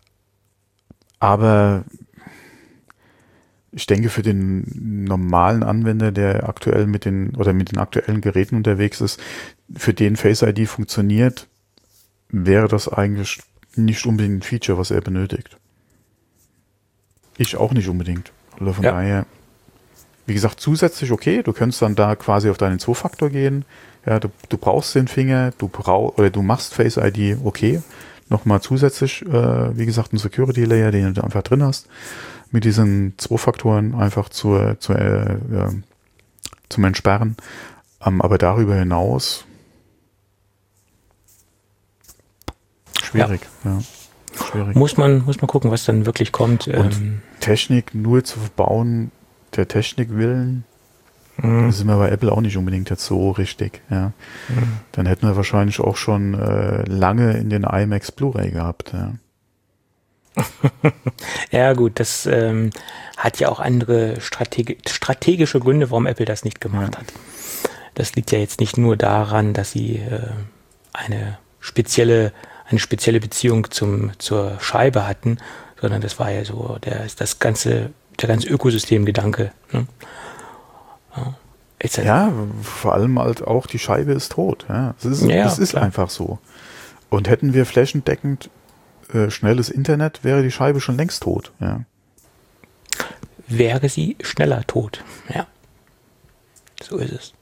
Aber ich denke, für den normalen Anwender, der aktuell mit den aktuellen Geräten unterwegs ist, für den Face ID funktioniert, wäre das eigentlich nicht unbedingt ein Feature, was er benötigt. Ich auch nicht unbedingt. Also von daher, wie gesagt, zusätzlich okay, du könntest dann da quasi auf deinen Zwei-Faktor gehen. Ja, du brauchst den Finger, du machst Face ID, okay. Nochmal zusätzlich, wie gesagt, ein Security-Layer, den du einfach drin hast, mit diesen Zwei-Faktoren einfach zum Entsperren. Aber darüber hinaus schwierig. Ja. Schwierig. Muss man gucken, was dann wirklich kommt. Und Technik nur zu verbauen, der Technik willen, das sind wir bei Apple auch nicht unbedingt jetzt so richtig. Ja. Dann hätten wir wahrscheinlich auch schon lange in den iMacs Blu-ray gehabt. Ja, ja gut, das hat ja auch andere strategische Gründe, warum Apple das nicht gemacht hat. Das liegt ja jetzt nicht nur daran, dass sie eine spezielle Beziehung zur Scheibe hatten, sondern das war ja so der ganze Ökosystemgedanke. Ne? Ja, vor allem halt auch die Scheibe ist tot. Ja, das ist einfach so. Und hätten wir flächendeckend schnelles Internet, wäre die Scheibe schon längst tot. Ja. Wäre sie schneller tot. Ja, so ist es.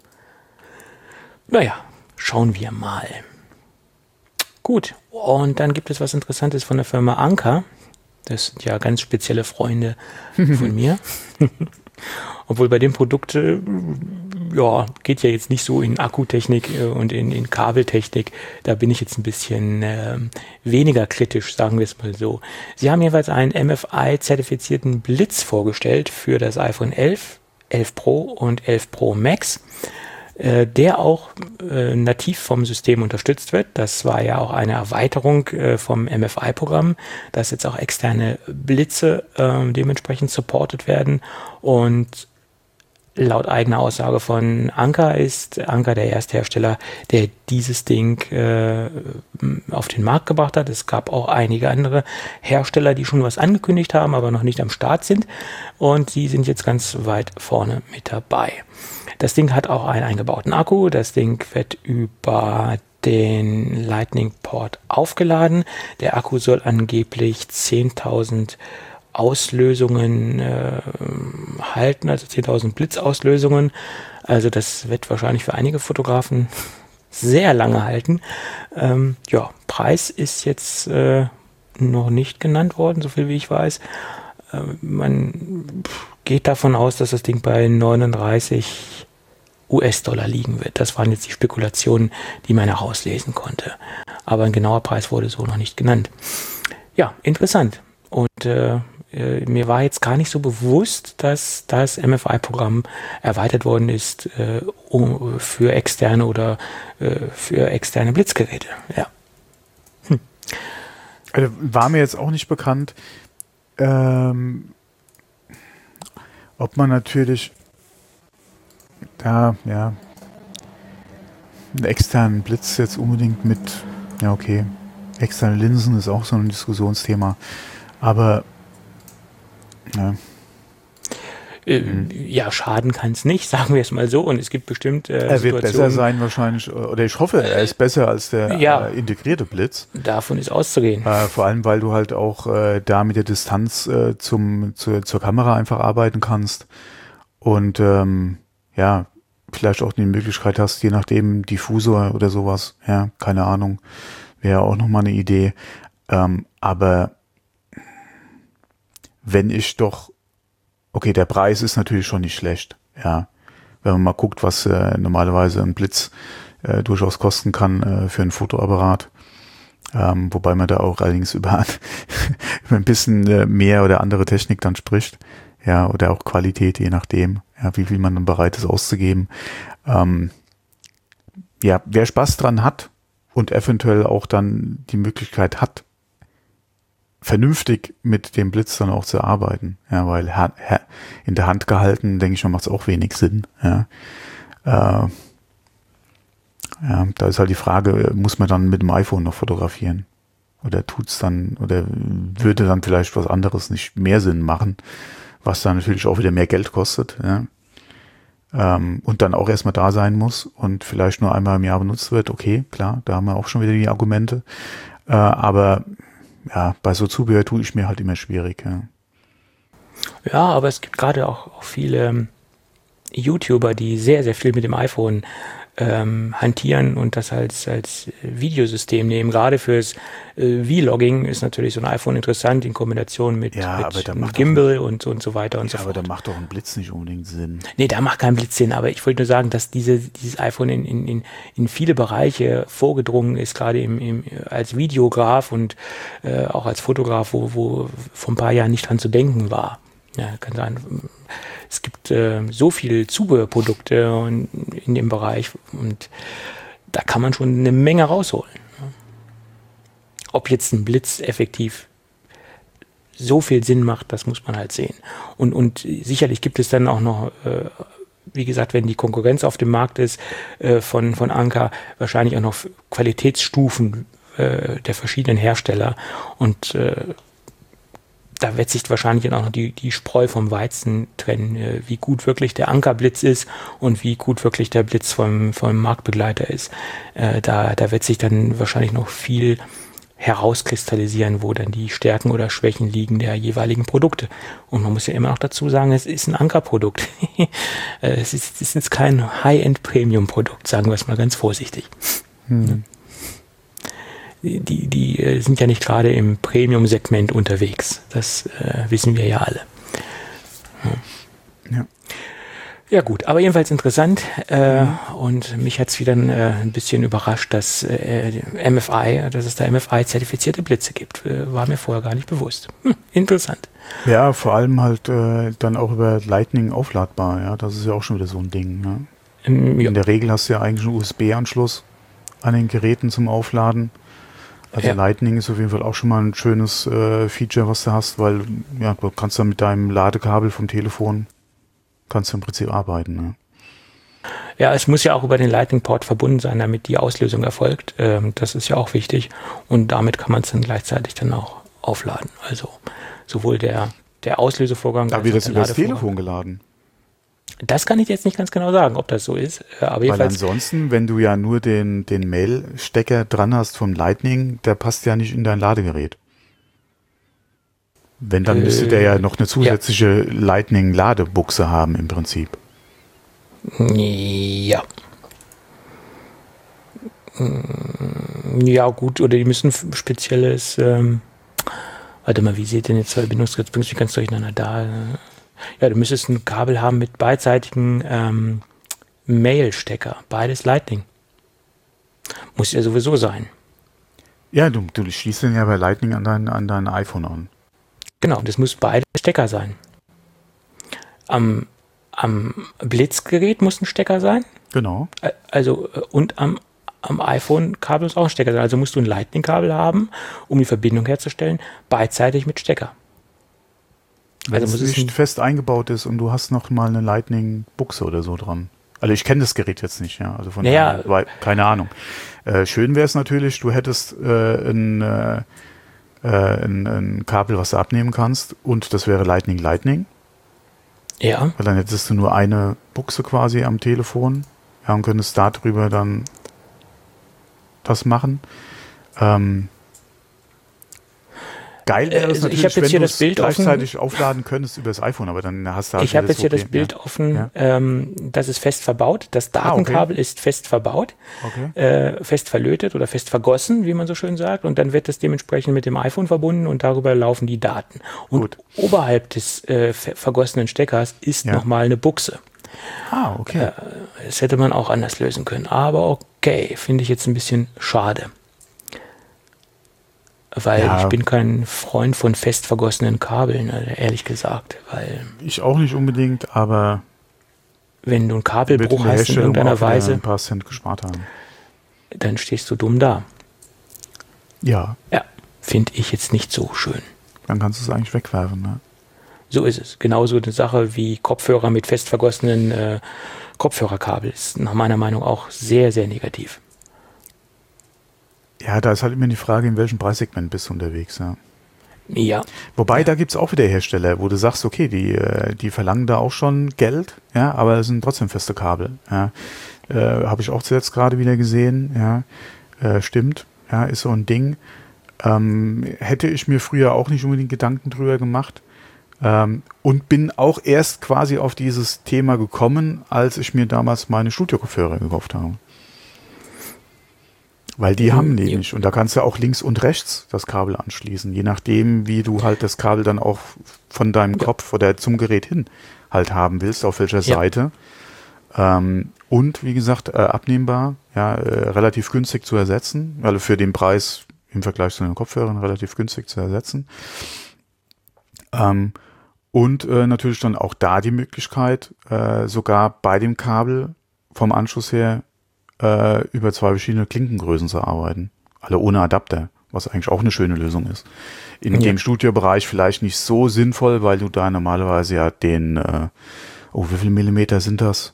Naja, schauen wir mal. Gut, und dann gibt es was Interessantes von der Firma Anker. Das sind ja ganz spezielle Freunde von mir. Obwohl bei dem Produkt, geht ja jetzt nicht so in Akkutechnik und in Kabeltechnik. Da bin ich jetzt ein bisschen weniger kritisch, sagen wir es mal so. Sie haben jeweils einen MFI-zertifizierten Blitz vorgestellt für das iPhone 11, 11 Pro und 11 Pro Max. der auch nativ vom System unterstützt wird. Das war ja auch eine Erweiterung vom MFI-Programm, dass jetzt auch externe Blitze dementsprechend supported werden. Und laut eigener Aussage von Anker ist Anker der erste Hersteller, der dieses Ding auf den Markt gebracht hat. Es gab auch einige andere Hersteller, die schon was angekündigt haben, aber noch nicht am Start sind. Und die sind jetzt ganz weit vorne mit dabei. Das Ding hat auch einen eingebauten Akku. Das Ding wird über den Lightning-Port aufgeladen. Der Akku soll angeblich 10.000 Auslösungen halten, also 10.000 Blitzauslösungen. Also das wird wahrscheinlich für einige Fotografen sehr lange halten. Preis ist jetzt noch nicht genannt worden, so viel wie ich weiß. Man geht davon aus, dass das Ding bei 39 US-Dollar liegen wird. Das waren jetzt die Spekulationen, die man herauslesen konnte. Aber ein genauer Preis wurde so noch nicht genannt. Ja, interessant. Und mir war jetzt gar nicht so bewusst, dass das MFI-Programm erweitert worden ist für externe oder für externe Blitzgeräte. Ja. Also war mir jetzt auch nicht bekannt, ob man natürlich da, ja, einen externen Blitz jetzt unbedingt mit, ja okay, externe Linsen ist auch so ein Diskussionsthema, aber ja, schaden kann es nicht, sagen wir es mal so. Und es gibt bestimmt er wird besser sein wahrscheinlich, oder ich hoffe, er ist besser als der integrierte Blitz. Davon ist auszugehen. Vor allem, weil du halt auch da mit der Distanz zur Kamera einfach arbeiten kannst und vielleicht auch die Möglichkeit hast, je nachdem Diffusor oder sowas, ja, keine Ahnung, wäre auch nochmal eine Idee. Aber wenn ich doch, okay, der Preis ist natürlich schon nicht schlecht, ja. Wenn man mal guckt, was normalerweise ein Blitz durchaus kosten kann für ein Fotoapparat, wobei man da auch allerdings über ein bisschen mehr oder andere Technik dann spricht, ja, oder auch Qualität, je nachdem, ja, wie viel man dann bereit ist auszugeben. Wer Spaß dran hat und eventuell auch dann die Möglichkeit hat, vernünftig mit dem Blitz dann auch zu arbeiten, ja, weil in der Hand gehalten, denke ich mal, macht es auch wenig Sinn, ja. Da ist halt die Frage, muss man dann mit dem iPhone noch fotografieren? Oder tut's dann, oder würde dann vielleicht was anderes nicht mehr Sinn machen, was dann natürlich auch wieder mehr Geld kostet, ja. Und dann auch erstmal da sein muss und vielleicht nur einmal im Jahr benutzt wird, okay, klar, da haben wir auch schon wieder die Argumente, aber ja, bei so Zubehör tue ich mir halt immer schwierig. Ja, aber es gibt gerade auch viele YouTuber, die sehr, sehr viel mit dem iPhone hantieren und das als Videosystem nehmen. Gerade fürs Vlogging ist natürlich so ein iPhone interessant in Kombination mit Gimbal und so weiter und so fort. Aber da macht doch ein Blitz nicht unbedingt Sinn. Nee, da macht kein Blitz Sinn, aber ich wollte nur sagen, dass dieses iPhone in viele Bereiche vorgedrungen ist, gerade als Videograf und auch als Fotograf, wo vor ein paar Jahren nicht dran zu denken war. Ja, kann sein. Es gibt so viele Zubehörprodukte in dem Bereich und da kann man schon eine Menge rausholen. Ob jetzt ein Blitz effektiv so viel Sinn macht, das muss man halt sehen. Und sicherlich gibt es dann auch noch, wie gesagt, wenn die Konkurrenz auf dem Markt ist, von Anker, wahrscheinlich auch noch Qualitätsstufen der verschiedenen Hersteller und da wird sich wahrscheinlich auch noch die Spreu vom Weizen trennen, wie gut wirklich der Ankerblitz ist und wie gut wirklich der Blitz vom Marktbegleiter ist. Da wird sich dann wahrscheinlich noch viel herauskristallisieren, wo dann die Stärken oder Schwächen liegen der jeweiligen Produkte. Und man muss ja immer noch dazu sagen, es ist ein Ankerprodukt. Es ist jetzt kein High-End-Premium-Produkt, sagen wir es mal ganz vorsichtig. Die sind ja nicht gerade im Premium-Segment unterwegs. Das wissen wir ja alle. Ja gut, aber jedenfalls interessant und mich hat es wieder ein bisschen überrascht, dass es da MFI-zertifizierte Blitze gibt. War mir vorher gar nicht bewusst. Interessant. Ja, vor allem halt dann auch über Lightning aufladbar. Ja, das ist ja auch schon wieder so ein Ding. Ne? In der Regel hast du ja eigentlich einen USB-Anschluss an den Geräten zum Aufladen. Also Lightning ist auf jeden Fall auch schon mal ein schönes Feature, was du hast, weil ja, du kannst dann mit deinem Ladekabel vom Telefon kannst du im Prinzip arbeiten. Ne? Ja, es muss ja auch über den Lightning-Port verbunden sein, damit die Auslösung erfolgt. Das ist ja auch wichtig. Und damit kann man es dann gleichzeitig dann auch aufladen. Also sowohl der Auslösevorgang. Aber wird das über das Telefon geladen? Das kann ich jetzt nicht ganz genau sagen, ob das so ist. Aber weil ansonsten, wenn du ja nur den Mail-Stecker dran hast vom Lightning, der passt ja nicht in dein Ladegerät. Wenn, dann müsste der ja noch eine zusätzliche Lightning-Ladebuchse haben im Prinzip. Ja. Ja, gut, oder die müssen spezielles, warte mal, wie sieht denn jetzt Verbindungsgrenze? Bringst du ganz durcheinander da? Ja, du müsstest ein Kabel haben mit beidseitigen Mail-Stecker, beides Lightning. Muss ja sowieso sein. Ja, du schließt den ja bei Lightning an dein iPhone an. Genau, das muss beide Stecker sein. Am Blitzgerät muss ein Stecker sein. Genau. Also, und am iPhone-Kabel muss auch ein Stecker sein. Also musst du ein Lightning-Kabel haben, um die Verbindung herzustellen, beidseitig mit Stecker. Wenn es nicht fest eingebaut ist und du hast noch mal eine Lightning-Buchse oder so dran. Also ich kenne das Gerät jetzt nicht, ja. Also von daher, keine Ahnung. Schön wäre es natürlich, du hättest ein Kabel, was du abnehmen kannst, und das wäre Lightning. Ja. Weil dann hättest du nur eine Buchse quasi am Telefon, ja, und könntest darüber dann das machen. Geil wäre es natürlich, wenn du es gleichzeitig aufladen könntest über das iPhone, aber dann hast du halt ich habe jetzt hier das Bild offen, das ist fest verbaut. Das Datenkabel ist fest verbaut, fest verlötet oder fest vergossen, wie man so schön sagt, und dann wird das dementsprechend mit dem iPhone verbunden und darüber laufen die Daten. Und oberhalb des vergossenen Steckers ist nochmal eine Buchse. Okay. Das hätte man auch anders lösen können, aber okay, finde ich jetzt ein bisschen schade. Weil ich bin kein Freund von fest vergossenen Kabeln, ehrlich gesagt. Weil ich auch nicht unbedingt, aber wenn du einen Kabelbruch hast in irgendeiner Weise, ein paar Cent gespart haben, dann stehst du dumm da. Ja. Ja, finde ich jetzt nicht so schön. Dann kannst du es eigentlich wegwerfen, ne? So ist es. Genauso eine Sache wie Kopfhörer mit fest vergossenen Kopfhörerkabel ist nach meiner Meinung auch sehr, sehr negativ. Ja, da ist halt immer die Frage, in welchem Preissegment bist du unterwegs, ja. Ja. Wobei, da gibt es auch wieder Hersteller, wo du sagst, okay, die verlangen da auch schon Geld, ja, aber es sind trotzdem feste Kabel, ja. Habe ich auch zuletzt gerade wieder gesehen, ja. Stimmt, ja, ist so ein Ding. Hätte ich mir früher auch nicht unbedingt Gedanken drüber gemacht. Und bin auch erst quasi auf dieses Thema gekommen, als ich mir damals meine Studio-Kopfhörer gekauft habe. Weil die haben die nicht. Und da kannst du auch links und rechts das Kabel anschließen, je nachdem, wie du halt das Kabel dann auch von deinem Kopf oder zum Gerät hin halt haben willst, auf welcher Seite. Und wie gesagt, abnehmbar, ja, relativ günstig zu ersetzen, also für den Preis im Vergleich zu den Kopfhörern relativ günstig zu ersetzen. Und natürlich dann auch da die Möglichkeit, sogar bei dem Kabel vom Anschluss her über zwei verschiedene Klinkengrößen zu arbeiten. Alle ohne Adapter, was eigentlich auch eine schöne Lösung ist. In dem Studiobereich vielleicht nicht so sinnvoll, weil du da normalerweise ja den, wie viel Millimeter sind das?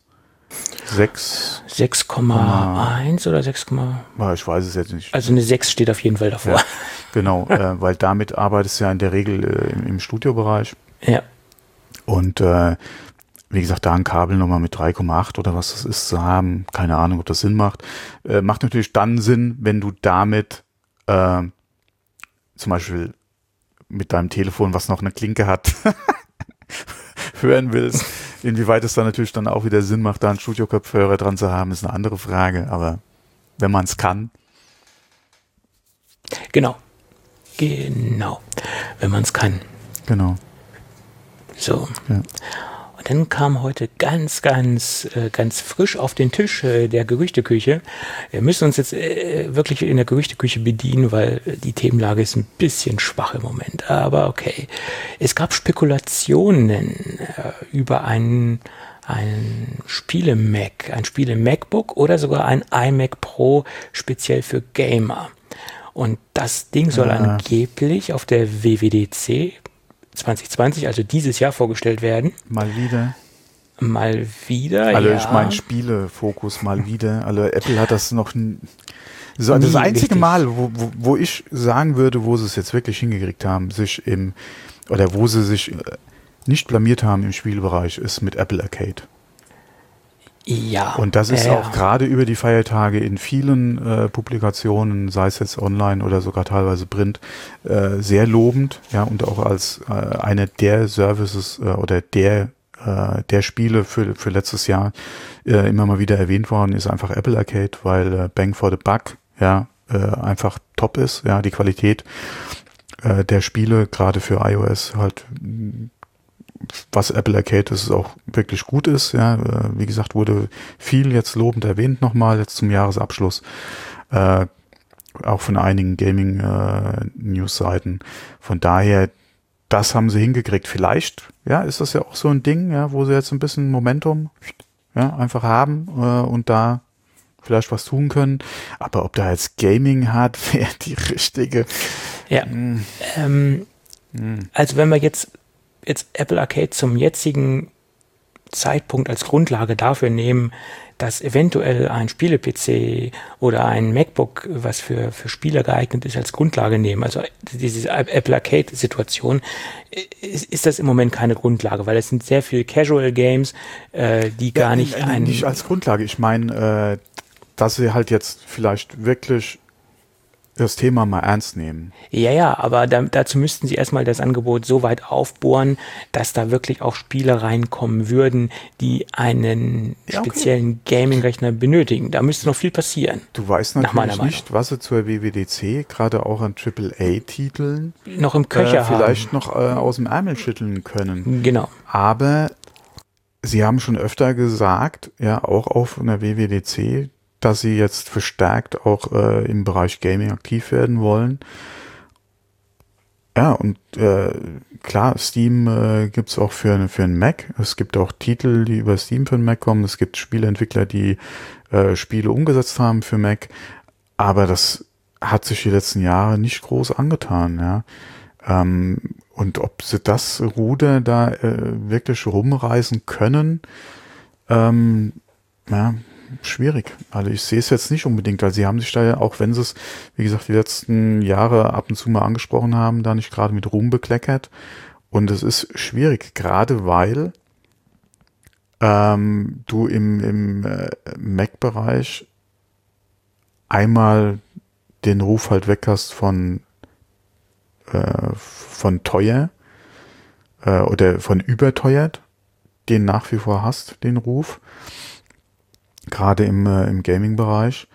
6,1 oder 6, ich weiß es jetzt nicht. Also eine 6 steht auf jeden Fall davor. Ja, genau, weil damit arbeitest du ja in der Regel im Studiobereich. Ja. Und wie gesagt, da ein Kabel nochmal mit 3,8 oder was das ist zu haben, keine Ahnung, ob das Sinn macht. Macht natürlich dann Sinn, wenn du damit zum Beispiel mit deinem Telefon, was noch eine Klinke hat, hören willst. Inwieweit es dann natürlich dann auch wieder Sinn macht, da einen Studio-Kopfhörer dran zu haben, ist eine andere Frage. Aber wenn man es kann. Genau. Wenn man es kann. Genau. So. Ja. Und dann kam heute ganz frisch auf den Tisch der Gerüchteküche. Wir müssen uns jetzt wirklich in der Gerüchteküche bedienen, weil die Themenlage ist ein bisschen schwach im Moment. Aber okay. Es gab Spekulationen über einen ein Spiele-Mac, ein Spiele-MacBook oder sogar ein iMac Pro speziell für Gamer. Und das Ding soll angeblich auf der WWDC 2020, also dieses Jahr, vorgestellt werden. Mal wieder. Also ich meine Spielefokus mal wieder. Also Apple hat das noch so das einzige Mal, wo ich sagen würde, wo sie es jetzt wirklich hingekriegt haben, wo sie sich nicht blamiert haben im Spielbereich, ist mit Apple Arcade. Ja. Und das ist auch gerade über die Feiertage in vielen Publikationen, sei es jetzt online oder sogar teilweise Print, sehr lobend, ja, und auch als eine der Services oder der Spiele für letztes Jahr immer mal wieder erwähnt worden ist, einfach Apple Arcade, weil Bang for the Buck, ja, einfach top ist, ja, die Qualität der Spiele, gerade für iOS halt, was Apple Arcade ist, auch wirklich gut ist, ja, wie gesagt, wurde viel jetzt lobend erwähnt nochmal, jetzt zum Jahresabschluss, auch von einigen Gaming-News-Seiten, von daher, das haben sie hingekriegt. Vielleicht, ja, ist das ja auch so ein Ding, ja, wo sie jetzt ein bisschen Momentum, ja, einfach haben und da vielleicht was tun können. Aber ob da jetzt Gaming hat, wäre die richtige. Ja. Also wenn wir jetzt Apple Arcade zum jetzigen Zeitpunkt als Grundlage dafür nehmen, dass eventuell ein Spiele-PC oder ein MacBook, was für Spieler geeignet ist, als Grundlage nehmen. Also diese Apple Arcade-Situation ist das im Moment keine Grundlage, weil es sind sehr viele Casual Games, die gar nicht nicht als Grundlage. Ich meine, dass sie halt jetzt vielleicht wirklich das Thema mal ernst nehmen. Ja, aber dazu müssten sie erstmal das Angebot so weit aufbohren, dass da wirklich auch Spiele reinkommen würden, die einen speziellen Gaming-Rechner benötigen. Da müsste noch viel passieren. Du weißt natürlich nicht, was sie zur WWDC gerade auch an AAA-Titeln noch im Köcher vielleicht noch aus dem Ärmel schütteln können. Genau. Aber sie haben schon öfter gesagt, ja, auch auf einer WWDC, dass sie jetzt verstärkt auch im Bereich Gaming aktiv werden wollen. Ja, und klar, Steam gibt's auch für einen Mac. Es gibt auch Titel, die über Steam für den Mac kommen. Es gibt Spieleentwickler, die Spiele umgesetzt haben für Mac. Aber das hat sich die letzten Jahre nicht groß angetan. Ja. Und ob sie das Ruder da wirklich rumreißen können, ja, schwierig. Also ich sehe es jetzt nicht unbedingt, weil sie haben sich da ja, auch wenn sie es, wie gesagt, die letzten Jahre ab und zu mal angesprochen haben, da nicht gerade mit Ruhm bekleckert. Und es ist schwierig, gerade weil du im Mac-Bereich einmal den Ruf halt weg hast von teuer oder von überteuert, den nach wie vor hast, den Ruf. Gerade im Gaming-Bereich.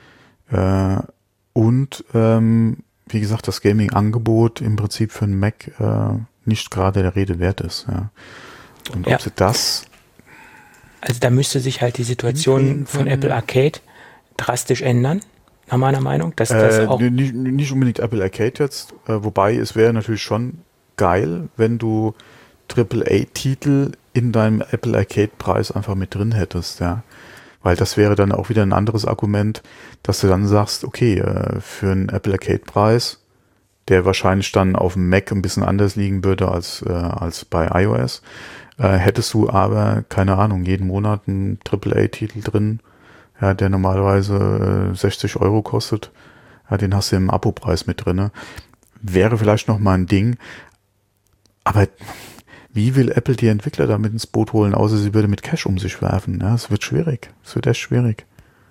Und wie gesagt, das Gaming-Angebot im Prinzip für einen Mac nicht gerade der Rede wert ist. Ja. Und ob sie das... Also da müsste sich halt die Situation von Apple Arcade drastisch ändern, nach meiner Meinung. Dass das auch nicht unbedingt Apple Arcade jetzt, wobei es wäre natürlich schon geil, wenn du AAA-Titel in deinem Apple Arcade-Preis einfach mit drin hättest, ja. Weil das wäre dann auch wieder ein anderes Argument, dass du dann sagst, okay, für einen Apple Arcade-Preis, der wahrscheinlich dann auf dem Mac ein bisschen anders liegen würde als bei iOS, hättest du aber, keine Ahnung, jeden Monat einen AAA-Titel drin, ja, der normalerweise 60 € kostet. Ja, den hast du im Abo-Preis mit drin. Wäre vielleicht noch mal ein Ding, aber wie will Apple die Entwickler damit ins Boot holen, außer sie würde mit Cash um sich werfen? Ja, es wird schwierig. Es wird echt schwierig.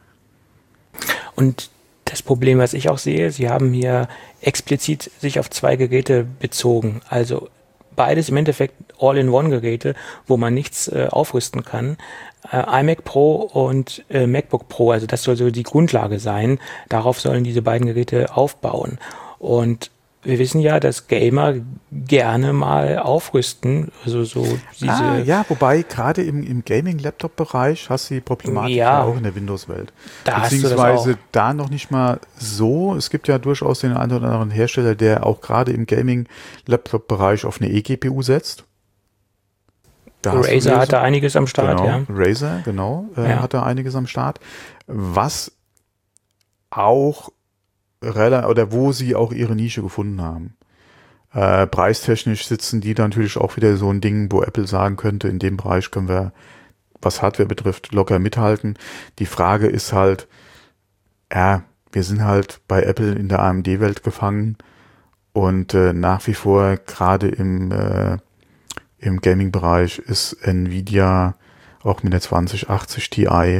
Und das Problem, was ich auch sehe, sie haben hier explizit sich auf 2 Geräte bezogen. Also beides im Endeffekt All-in-One-Geräte, wo man nichts aufrüsten kann. iMac Pro und MacBook Pro, also das soll so die Grundlage sein. Darauf sollen diese beiden Geräte aufbauen. Und wir wissen ja, dass Gamer gerne mal aufrüsten, also so diese... ja, wobei gerade im Gaming-Laptop-Bereich hast du die Problematik auch in der Windows-Welt. Beziehungsweise da noch nicht mal so. Es gibt ja durchaus den einen oder anderen Hersteller, der auch gerade im Gaming-Laptop-Bereich auf eine eGPU setzt. Razer hat da einiges am Start, genau, ja. Razer, genau, hat da einiges am Start. Was auch oder wo sie auch ihre Nische gefunden haben. Preistechnisch sitzen die da natürlich auch wieder so ein Ding, wo Apple sagen könnte, in dem Bereich können wir, was Hardware betrifft, locker mithalten. Die Frage ist halt, ja, wir sind halt bei Apple in der AMD-Welt gefangen und nach wie vor gerade im Gaming-Bereich ist Nvidia auch mit der 2080 Ti,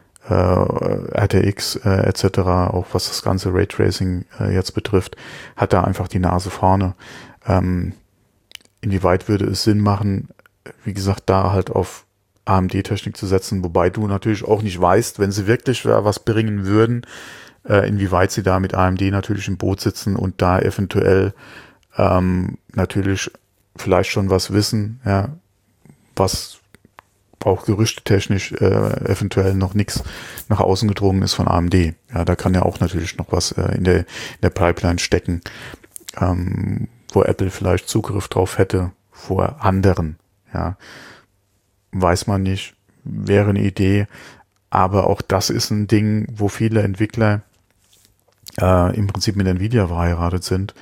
RTX etc., auch was das ganze Raytracing jetzt betrifft, hat da einfach die Nase vorne. Inwieweit würde es Sinn machen, wie gesagt, da halt auf AMD-Technik zu setzen, wobei du natürlich auch nicht weißt, wenn sie wirklich was bringen würden, inwieweit sie da mit AMD natürlich im Boot sitzen und da eventuell natürlich vielleicht schon was wissen, ja, was auch gerüchtetechnisch eventuell noch nichts nach außen gedrungen ist von AMD. Ja, da kann ja auch natürlich noch was in der Pipeline stecken, wo Apple vielleicht Zugriff drauf hätte vor anderen. Ja, weiß man nicht, wäre eine Idee, aber auch das ist ein Ding, wo viele Entwickler im Prinzip mit Nvidia verheiratet sind.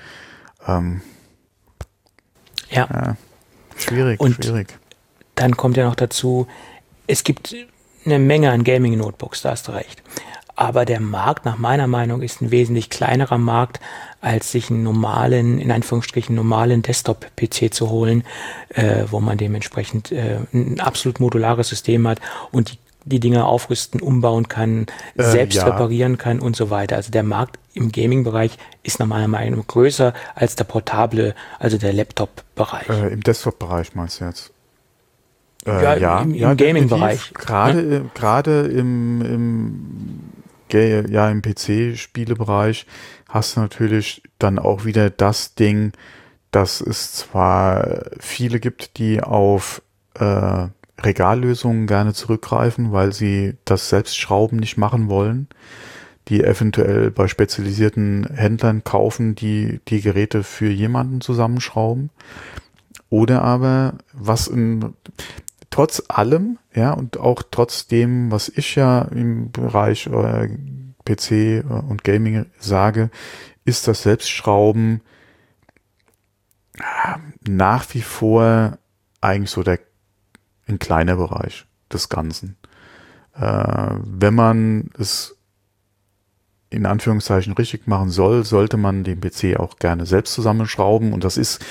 Schwierig. Dann kommt ja noch dazu, es gibt eine Menge an Gaming-Notebooks, da hast du recht. Aber der Markt, nach meiner Meinung, ist ein wesentlich kleinerer Markt, als sich einen normalen, in Anführungsstrichen normalen Desktop-PC zu holen, wo man dementsprechend ein absolut modulares System hat und die Dinge aufrüsten, umbauen kann, selbst reparieren kann und so weiter. Also der Markt im Gaming-Bereich ist nach meiner Meinung größer als der portable, also der Laptop-Bereich. Im Desktop-Bereich meinst du jetzt? Im Gaming-Bereich. Gerade im PC-Spielebereich hast du natürlich dann auch wieder das Ding, dass es zwar viele gibt, die auf Regallösungen gerne zurückgreifen, weil sie das Selbstschrauben nicht machen wollen, die eventuell bei spezialisierten Händlern kaufen, die Geräte für jemanden zusammenschrauben. Oder aber, trotz allem, ja, und auch trotz dem, was ich ja im Bereich PC und Gaming sage, ist das Selbstschrauben nach wie vor eigentlich so ein kleiner Bereich des Ganzen. Wenn man es in Anführungszeichen richtig machen soll, sollte man den PC auch gerne selbst zusammenschrauben und das ist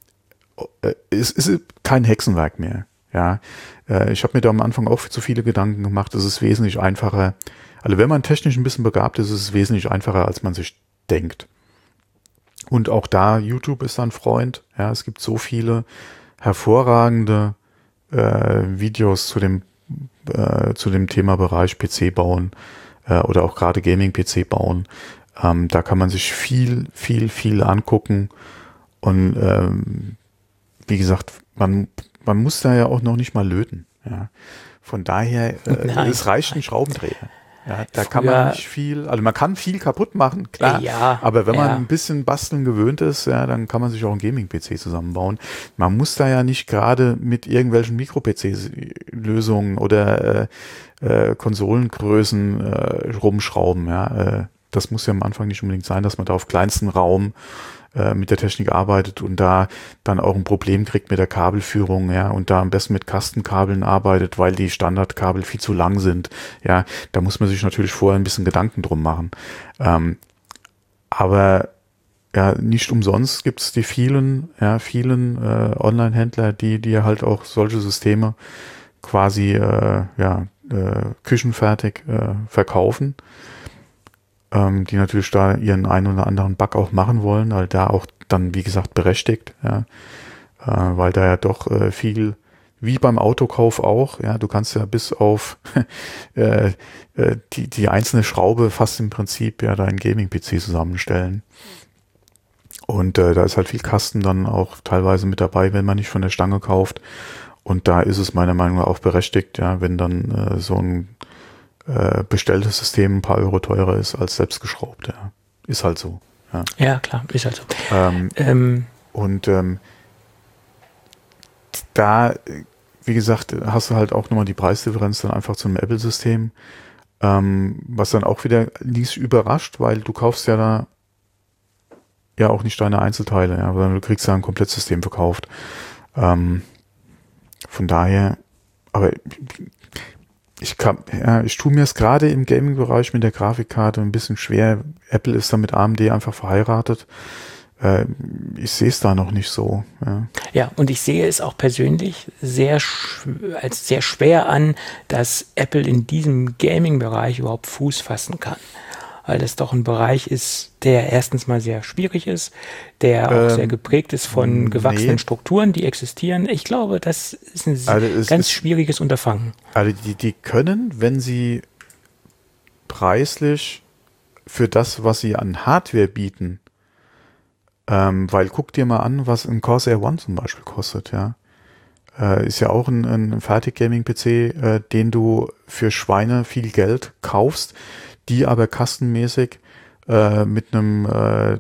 kein Hexenwerk mehr. Ja, ich habe mir da am Anfang auch zu viele Gedanken gemacht. Es ist wesentlich einfacher. Also wenn man technisch ein bisschen begabt ist, ist es wesentlich einfacher, als man sich denkt. Und auch da, YouTube ist ein Freund. Ja, es gibt so viele hervorragende Videos zu dem Thema-Bereich PC bauen oder auch gerade Gaming-PC bauen. Da kann man sich viel angucken. Und wie gesagt, man muss da ja auch noch nicht mal löten. Ja. Von daher, es reicht ein Schraubendreher. Ja, da kann man nicht viel, also man kann viel kaputt machen, klar. Aber wenn man ein bisschen basteln gewöhnt ist, ja, dann kann man sich auch einen Gaming-PC zusammenbauen. Man muss da ja nicht gerade mit irgendwelchen Mikro-PC-Lösungen oder Konsolengrößen rumschrauben. Ja. Das muss ja am Anfang nicht unbedingt sein, dass man da auf kleinstem Raum mit der Technik arbeitet und da dann auch ein Problem kriegt mit der Kabelführung, ja, und da am besten mit Kastenkabeln arbeitet, weil die Standardkabel viel zu lang sind, ja, da muss man sich natürlich vorher ein bisschen Gedanken drum machen. Aber ja, nicht umsonst gibt es die vielen Online-Händler, die halt auch solche Systeme quasi küchenfertig verkaufen. Die natürlich da ihren einen oder anderen Bug auch machen wollen, weil da auch dann, wie gesagt, berechtigt, ja, weil da ja doch viel, wie beim Autokauf auch, ja, du kannst ja bis auf die einzelne Schraube fast im Prinzip ja deinen Gaming-PC zusammenstellen. Und da ist halt viel Kasten dann auch teilweise mit dabei, wenn man nicht von der Stange kauft. Und da ist es meiner Meinung nach auch berechtigt, ja, wenn dann so ein bestelltes System ein paar Euro teurer ist als selbstgeschraubt. Ja. Ist halt so. Ja, klar, ist halt so. Da, wie wie gesagt, hast du halt auch nochmal die Preisdifferenz dann einfach zum Apple-System, was dann auch wieder nicht überrascht, weil du kaufst ja da ja auch nicht deine Einzelteile, ja, sondern du kriegst ja ein Komplettsystem verkauft. Von daher, aber ich tue mir es gerade im Gaming-Bereich mit der Grafikkarte ein bisschen schwer. Apple ist da mit AMD einfach verheiratet. Ich sehe es da noch nicht so. Ja, und ich sehe es auch persönlich als sehr schwer an, dass Apple in diesem Gaming-Bereich überhaupt Fuß fassen kann. Weil das doch ein Bereich ist, der erstens mal sehr schwierig ist, der auch sehr geprägt ist von gewachsenen Strukturen, die existieren. Ich glaube, das ist ein ganz schwieriges Unterfangen. Also die können, wenn sie preislich für das, was sie an Hardware bieten, weil guck dir mal an, was ein Corsair One zum Beispiel kostet, ja. Ist ja auch ein Fertig-Gaming-PC, den du für Schweine viel Geld kaufst, die aber kastenmäßig mit einem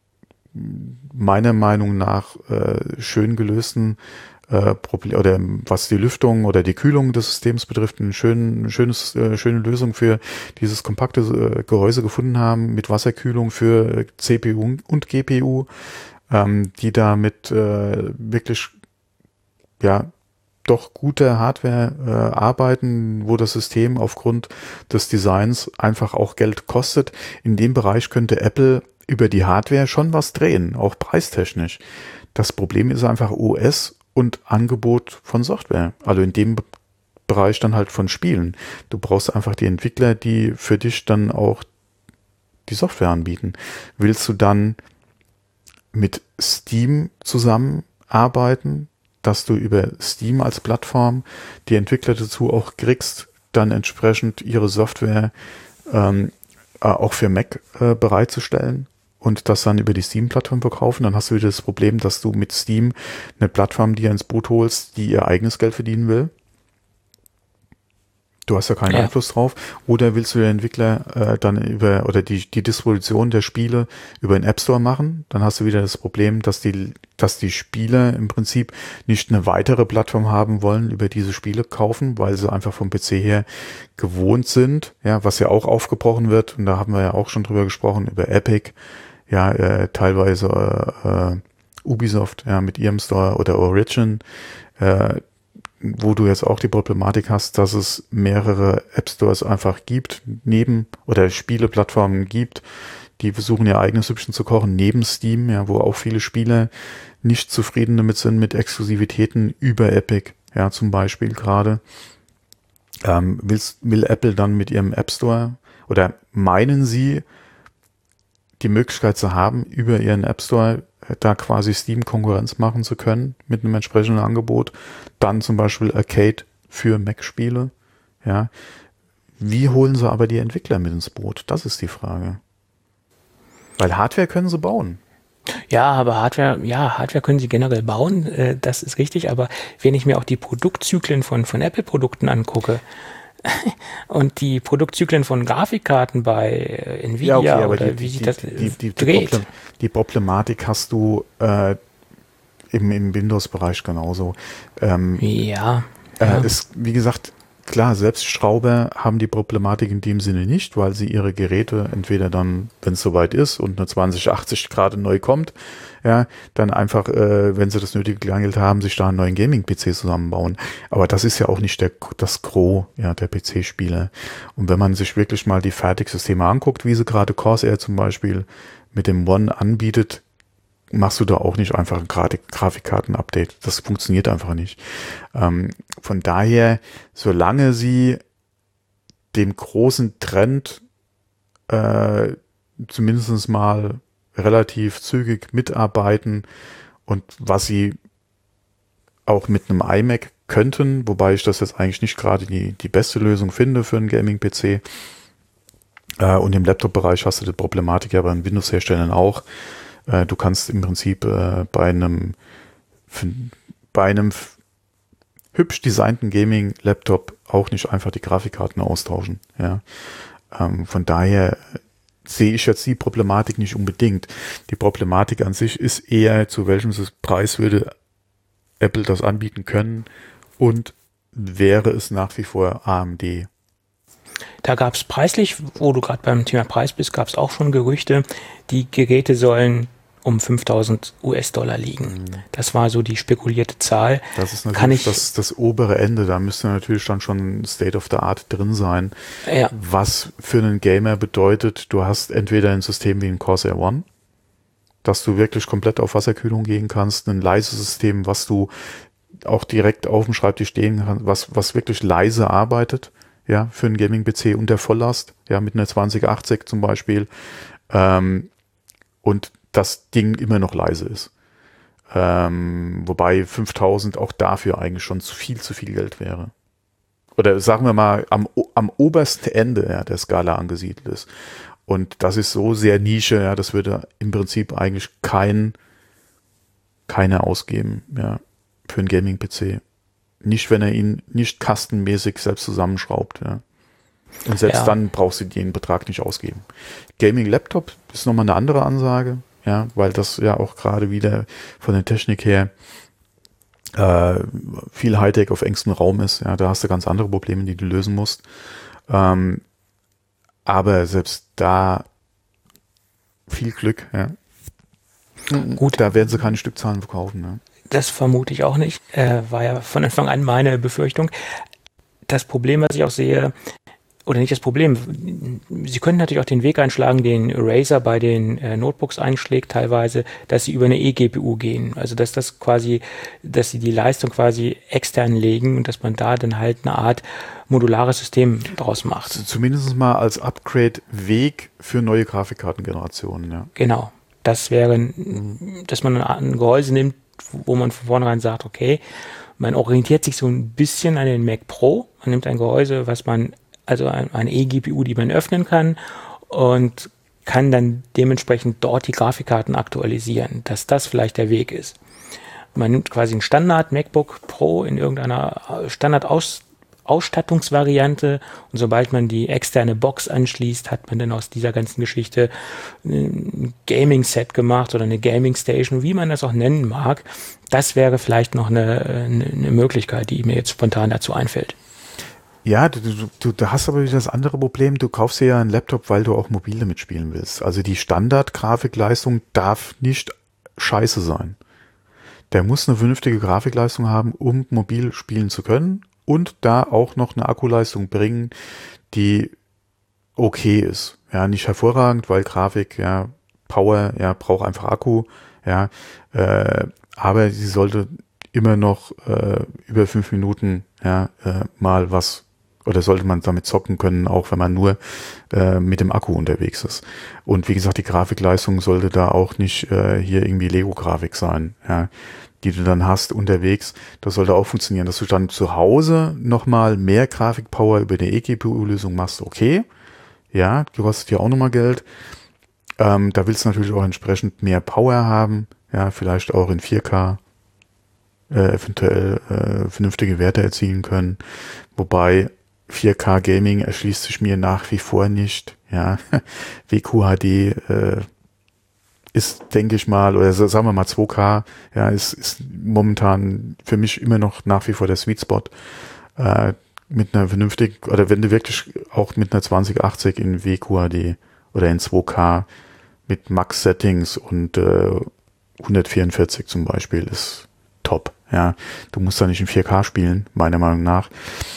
meiner Meinung nach schön gelösten Problem, oder was die Lüftung oder die Kühlung des Systems betrifft, eine schöne Lösung für dieses kompakte Gehäuse gefunden haben, mit Wasserkühlung für CPU und GPU, die da mit wirklich ja doch guter Hardware arbeiten, wo das System aufgrund des Designs einfach auch Geld kostet. In dem Bereich könnte Apple über die Hardware schon was drehen, auch preistechnisch. Das Problem ist einfach OS und Angebot von Software. Also in dem Bereich dann halt von Spielen. Du brauchst einfach die Entwickler, die für dich dann auch die Software anbieten. Willst du dann mit Steam zusammenarbeiten, dass du über Steam als Plattform die Entwickler dazu auch kriegst, dann entsprechend ihre Software auch für Mac bereitzustellen und das dann über die Steam-Plattform verkaufen, dann hast du wieder das Problem, dass du mit Steam eine Plattform dir ins Boot holst, die ihr eigenes Geld verdienen will. Du hast ja keinen Einfluss drauf. Oder willst du den Entwickler dann oder die Distribution der Spiele über den App Store machen? Dann hast du wieder das Problem, dass die Spieler im Prinzip nicht eine weitere Plattform haben wollen, über diese Spiele kaufen, weil sie einfach vom PC her gewohnt sind, ja, was ja auch aufgebrochen wird. Und da haben wir ja auch schon drüber gesprochen, über Epic, ja, teilweise Ubisoft, ja, mit ihrem Store oder Origin, wo du jetzt auch die Problematik hast, dass es mehrere App Stores einfach gibt, oder Spieleplattformen gibt, die versuchen ihr eigenes Süppchen zu kochen, neben Steam, ja, wo auch viele Spieler nicht zufrieden damit sind, mit Exklusivitäten über Epic, ja, zum Beispiel gerade. Will Apple dann mit ihrem App Store, oder meinen sie, die Möglichkeit zu haben, über ihren App Store da quasi Steam Konkurrenz machen zu können mit einem entsprechenden Angebot, dann zum Beispiel Arcade für Mac-Spiele, ja. Wie holen sie aber die Entwickler mit ins Boot? Das ist die Frage. Weil Hardware können sie bauen. Ja, aber Hardware können sie generell bauen, das ist richtig, aber wenn ich mir auch die Produktzyklen von Apple-Produkten angucke, und die Produktzyklen von Grafikkarten bei Nvidia, ja, okay, oder wie sich das dreht. Die Problematik hast du im Windows-Bereich genauso. Ist, wie gesagt, klar, selbst Schrauber haben die Problematik in dem Sinne nicht, weil sie ihre Geräte entweder dann, wenn es soweit ist und eine 2080 gerade neu kommt, ja, dann einfach, wenn sie das nötige Kleingeld haben, sich da einen neuen Gaming-PC zusammenbauen. Aber das ist ja auch nicht das Gros, ja, der PC-Spieler. Und wenn man sich wirklich mal die Fertigsysteme anguckt, wie sie gerade Corsair zum Beispiel mit dem One anbietet, machst du da auch nicht einfach ein Grafikkarten-Update. Das funktioniert einfach nicht. Von daher, solange sie dem großen Trend zumindest mal relativ zügig mitarbeiten und was sie auch mit einem iMac könnten, wobei ich das jetzt eigentlich nicht gerade die beste Lösung finde für einen Gaming-PC. Und im Laptop-Bereich hast du die Problematik ja bei den Windows-Herstellern auch. Du kannst im Prinzip bei einem hübsch designten Gaming-Laptop auch nicht einfach die Grafikkarten austauschen. Ja. Von daher sehe ich jetzt die Problematik nicht unbedingt. Die Problematik an sich ist eher, zu welchem Preis würde Apple das anbieten können und wäre es nach wie vor AMD. Da gab es preislich, wo du gerade beim Thema Preis bist, gab es auch schon Gerüchte, die Geräte sollen um 5.000 US-Dollar liegen. Das war so die spekulierte Zahl. Das ist natürlich das obere Ende. Da müsste natürlich dann schon State of the Art drin sein. Ja. Was für einen Gamer bedeutet, du hast entweder ein System wie ein Corsair One, dass du wirklich komplett auf Wasserkühlung gehen kannst, ein leises System, was du auch direkt auf dem Schreibtisch stehen kannst, was wirklich leise arbeitet, ja, für einen Gaming-PC unter Volllast, ja, mit einer 2080 zum Beispiel, und das Ding immer noch leise ist. Wobei 5.000 auch dafür eigentlich schon zu viel Geld wäre. Oder sagen wir mal, am obersten Ende, ja, der Skala angesiedelt ist. Und das ist so sehr Nische, ja, das würde im Prinzip eigentlich keiner ausgeben, ja, für einen Gaming-PC. Nicht, wenn er ihn nicht kastenmäßig selbst zusammenschraubt, ja. Und selbst dann brauchst du den Betrag nicht ausgeben. Gaming-Laptop ist nochmal eine andere Ansage, ja, weil das ja auch gerade wieder von der Technik her viel Hightech auf engstem Raum ist. Ja, da hast du ganz andere Probleme, die du lösen musst. Aber selbst da viel Glück, ja. Gut, da werden sie keine Stückzahlen verkaufen. Ne? Das vermute ich auch nicht. War ja von Anfang an meine Befürchtung. Das Problem, was ich auch sehe, oder nicht das Problem, Sie können natürlich auch den Weg einschlagen, den Razer bei den Notebooks einschlägt teilweise, dass sie über eine eGPU gehen. Also dass sie die Leistung quasi extern legen und dass man da dann halt eine Art modulares System draus macht. Zumindest mal als Upgrade-Weg für neue Grafikkartengenerationen, ja. Genau. Das wäre, dass man ein Gehäuse nimmt, wo man von vornherein sagt, okay, man orientiert sich so ein bisschen an den Mac Pro, man nimmt ein Gehäuse, also eine eGPU, die man öffnen kann und kann dann dementsprechend dort die Grafikkarten aktualisieren, dass das vielleicht der Weg ist. Man nimmt quasi ein Standard MacBook Pro in irgendeiner Standard-Ausstattungsvariante und sobald man die externe Box anschließt, hat man dann aus dieser ganzen Geschichte ein Gaming-Set gemacht oder eine Gaming-Station, wie man das auch nennen mag. Das wäre vielleicht noch eine Möglichkeit, die mir jetzt spontan dazu einfällt. Ja, du hast aber wieder das andere Problem, du kaufst dir ja einen Laptop, weil du auch mobil damit spielen willst. Also die Standard-Grafikleistung darf nicht scheiße sein. Der muss eine vernünftige Grafikleistung haben, um mobil spielen zu können und da auch noch eine Akkuleistung bringen, die okay ist. Ja, nicht hervorragend, weil Grafik, ja, Power, ja, braucht einfach Akku, ja, aber sie sollte immer noch über 5 Minuten, ja, mal was, oder sollte man damit zocken können, auch wenn man nur mit dem Akku unterwegs ist. Und wie gesagt, die Grafikleistung sollte da auch nicht hier irgendwie Lego-Grafik sein, ja, die du dann hast unterwegs. Das sollte auch funktionieren, dass du dann zu Hause nochmal mehr Grafikpower über die eGPU-Lösung machst, okay. Ja, die kostet ja auch nochmal Geld. Da willst du natürlich auch entsprechend mehr Power haben, ja, vielleicht auch in 4K eventuell vernünftige Werte erzielen können. Wobei 4K Gaming erschließt sich mir nach wie vor nicht. Ja, WQHD ist, denke ich mal, oder sagen wir mal 2K, ja, ist momentan für mich immer noch nach wie vor der Sweet Spot. Mit einer vernünftigen, oder wenn du wirklich auch mit einer 2080 in WQHD oder in 2K mit Max-Settings und 144 zum Beispiel ist top. Ja, du musst da nicht in 4K spielen, meiner Meinung nach.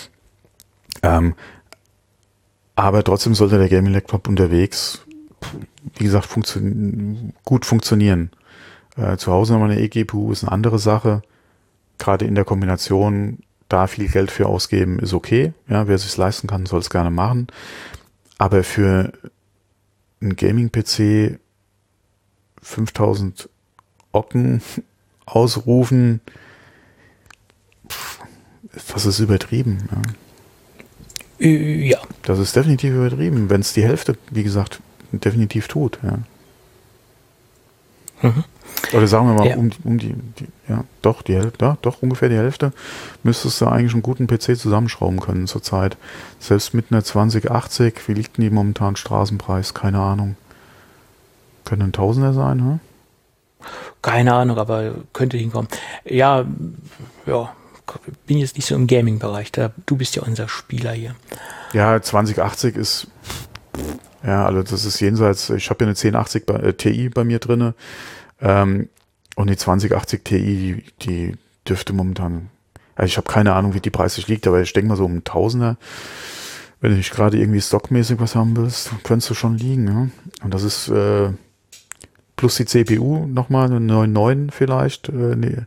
Aber trotzdem sollte der Gaming-Laptop unterwegs, wie gesagt, gut funktionieren. Zu Hause nochmal eine eGPU ist eine andere Sache. Gerade in der Kombination, da viel Geld für ausgeben, ist okay. Ja, wer es sich leisten kann, soll es gerne machen. Aber für einen Gaming-PC 5.000 Ocken ausrufen, das ist übertrieben. Ja. Ja. Das ist definitiv übertrieben, wenn es die Hälfte, wie gesagt, definitiv tut. Ja. Mhm. Oder sagen wir mal, ja. Die Hälfte, doch ungefähr die Hälfte, müsstest du eigentlich einen guten PC zusammenschrauben können zurzeit. Selbst mit einer 2080, wie liegt denn die momentan Straßenpreis? Keine Ahnung. Können ein Tausender sein, hm? Keine Ahnung, aber könnte hinkommen. Ja, bin jetzt nicht so im Gaming-Bereich. Du bist ja unser Spieler hier. Ja, 2080 ist, ja, also das ist jenseits, ich habe ja eine 1080 Ti bei mir drinne, und die 2080 Ti, die dürfte momentan, also ich habe keine Ahnung, wie die preislich liegt, aber ich denke mal so um einen Tausender. Wenn du nicht gerade irgendwie stockmäßig was haben willst, könntest du schon liegen. Ja? Und das ist plus die CPU nochmal, eine 9.9 vielleicht. Nee.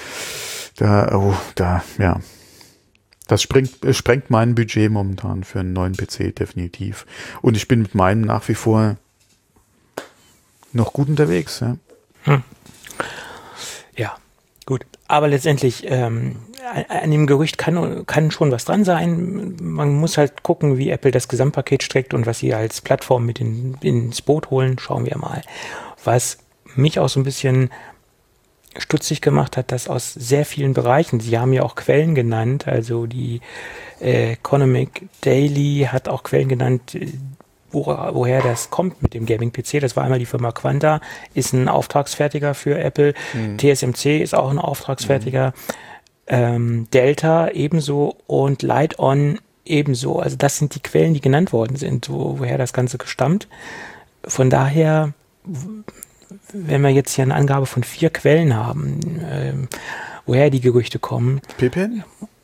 Ja. Das sprengt mein Budget momentan für einen neuen PC definitiv. Und ich bin mit meinem nach wie vor noch gut unterwegs. Ja, ja gut. Aber letztendlich an dem Gerücht kann schon was dran sein. Man muss halt gucken, wie Apple das Gesamtpaket streckt und was sie als Plattform mit ins Boot holen. Schauen wir mal. Was mich auch so ein bisschen stutzig gemacht hat, dass aus sehr vielen Bereichen, Sie haben ja auch Quellen genannt, also die Economic Daily hat auch Quellen genannt, woher das kommt mit dem Gaming-PC. Das war einmal die Firma Quanta, ist ein Auftragsfertiger für Apple. TSMC ist auch ein Auftragsfertiger. Delta ebenso und Lite-On ebenso. Also das sind die Quellen, die genannt worden sind, woher das Ganze stammt. Von daher, wenn wir jetzt hier eine Angabe von 4 Quellen haben, woher die Gerüchte kommen. Pippin?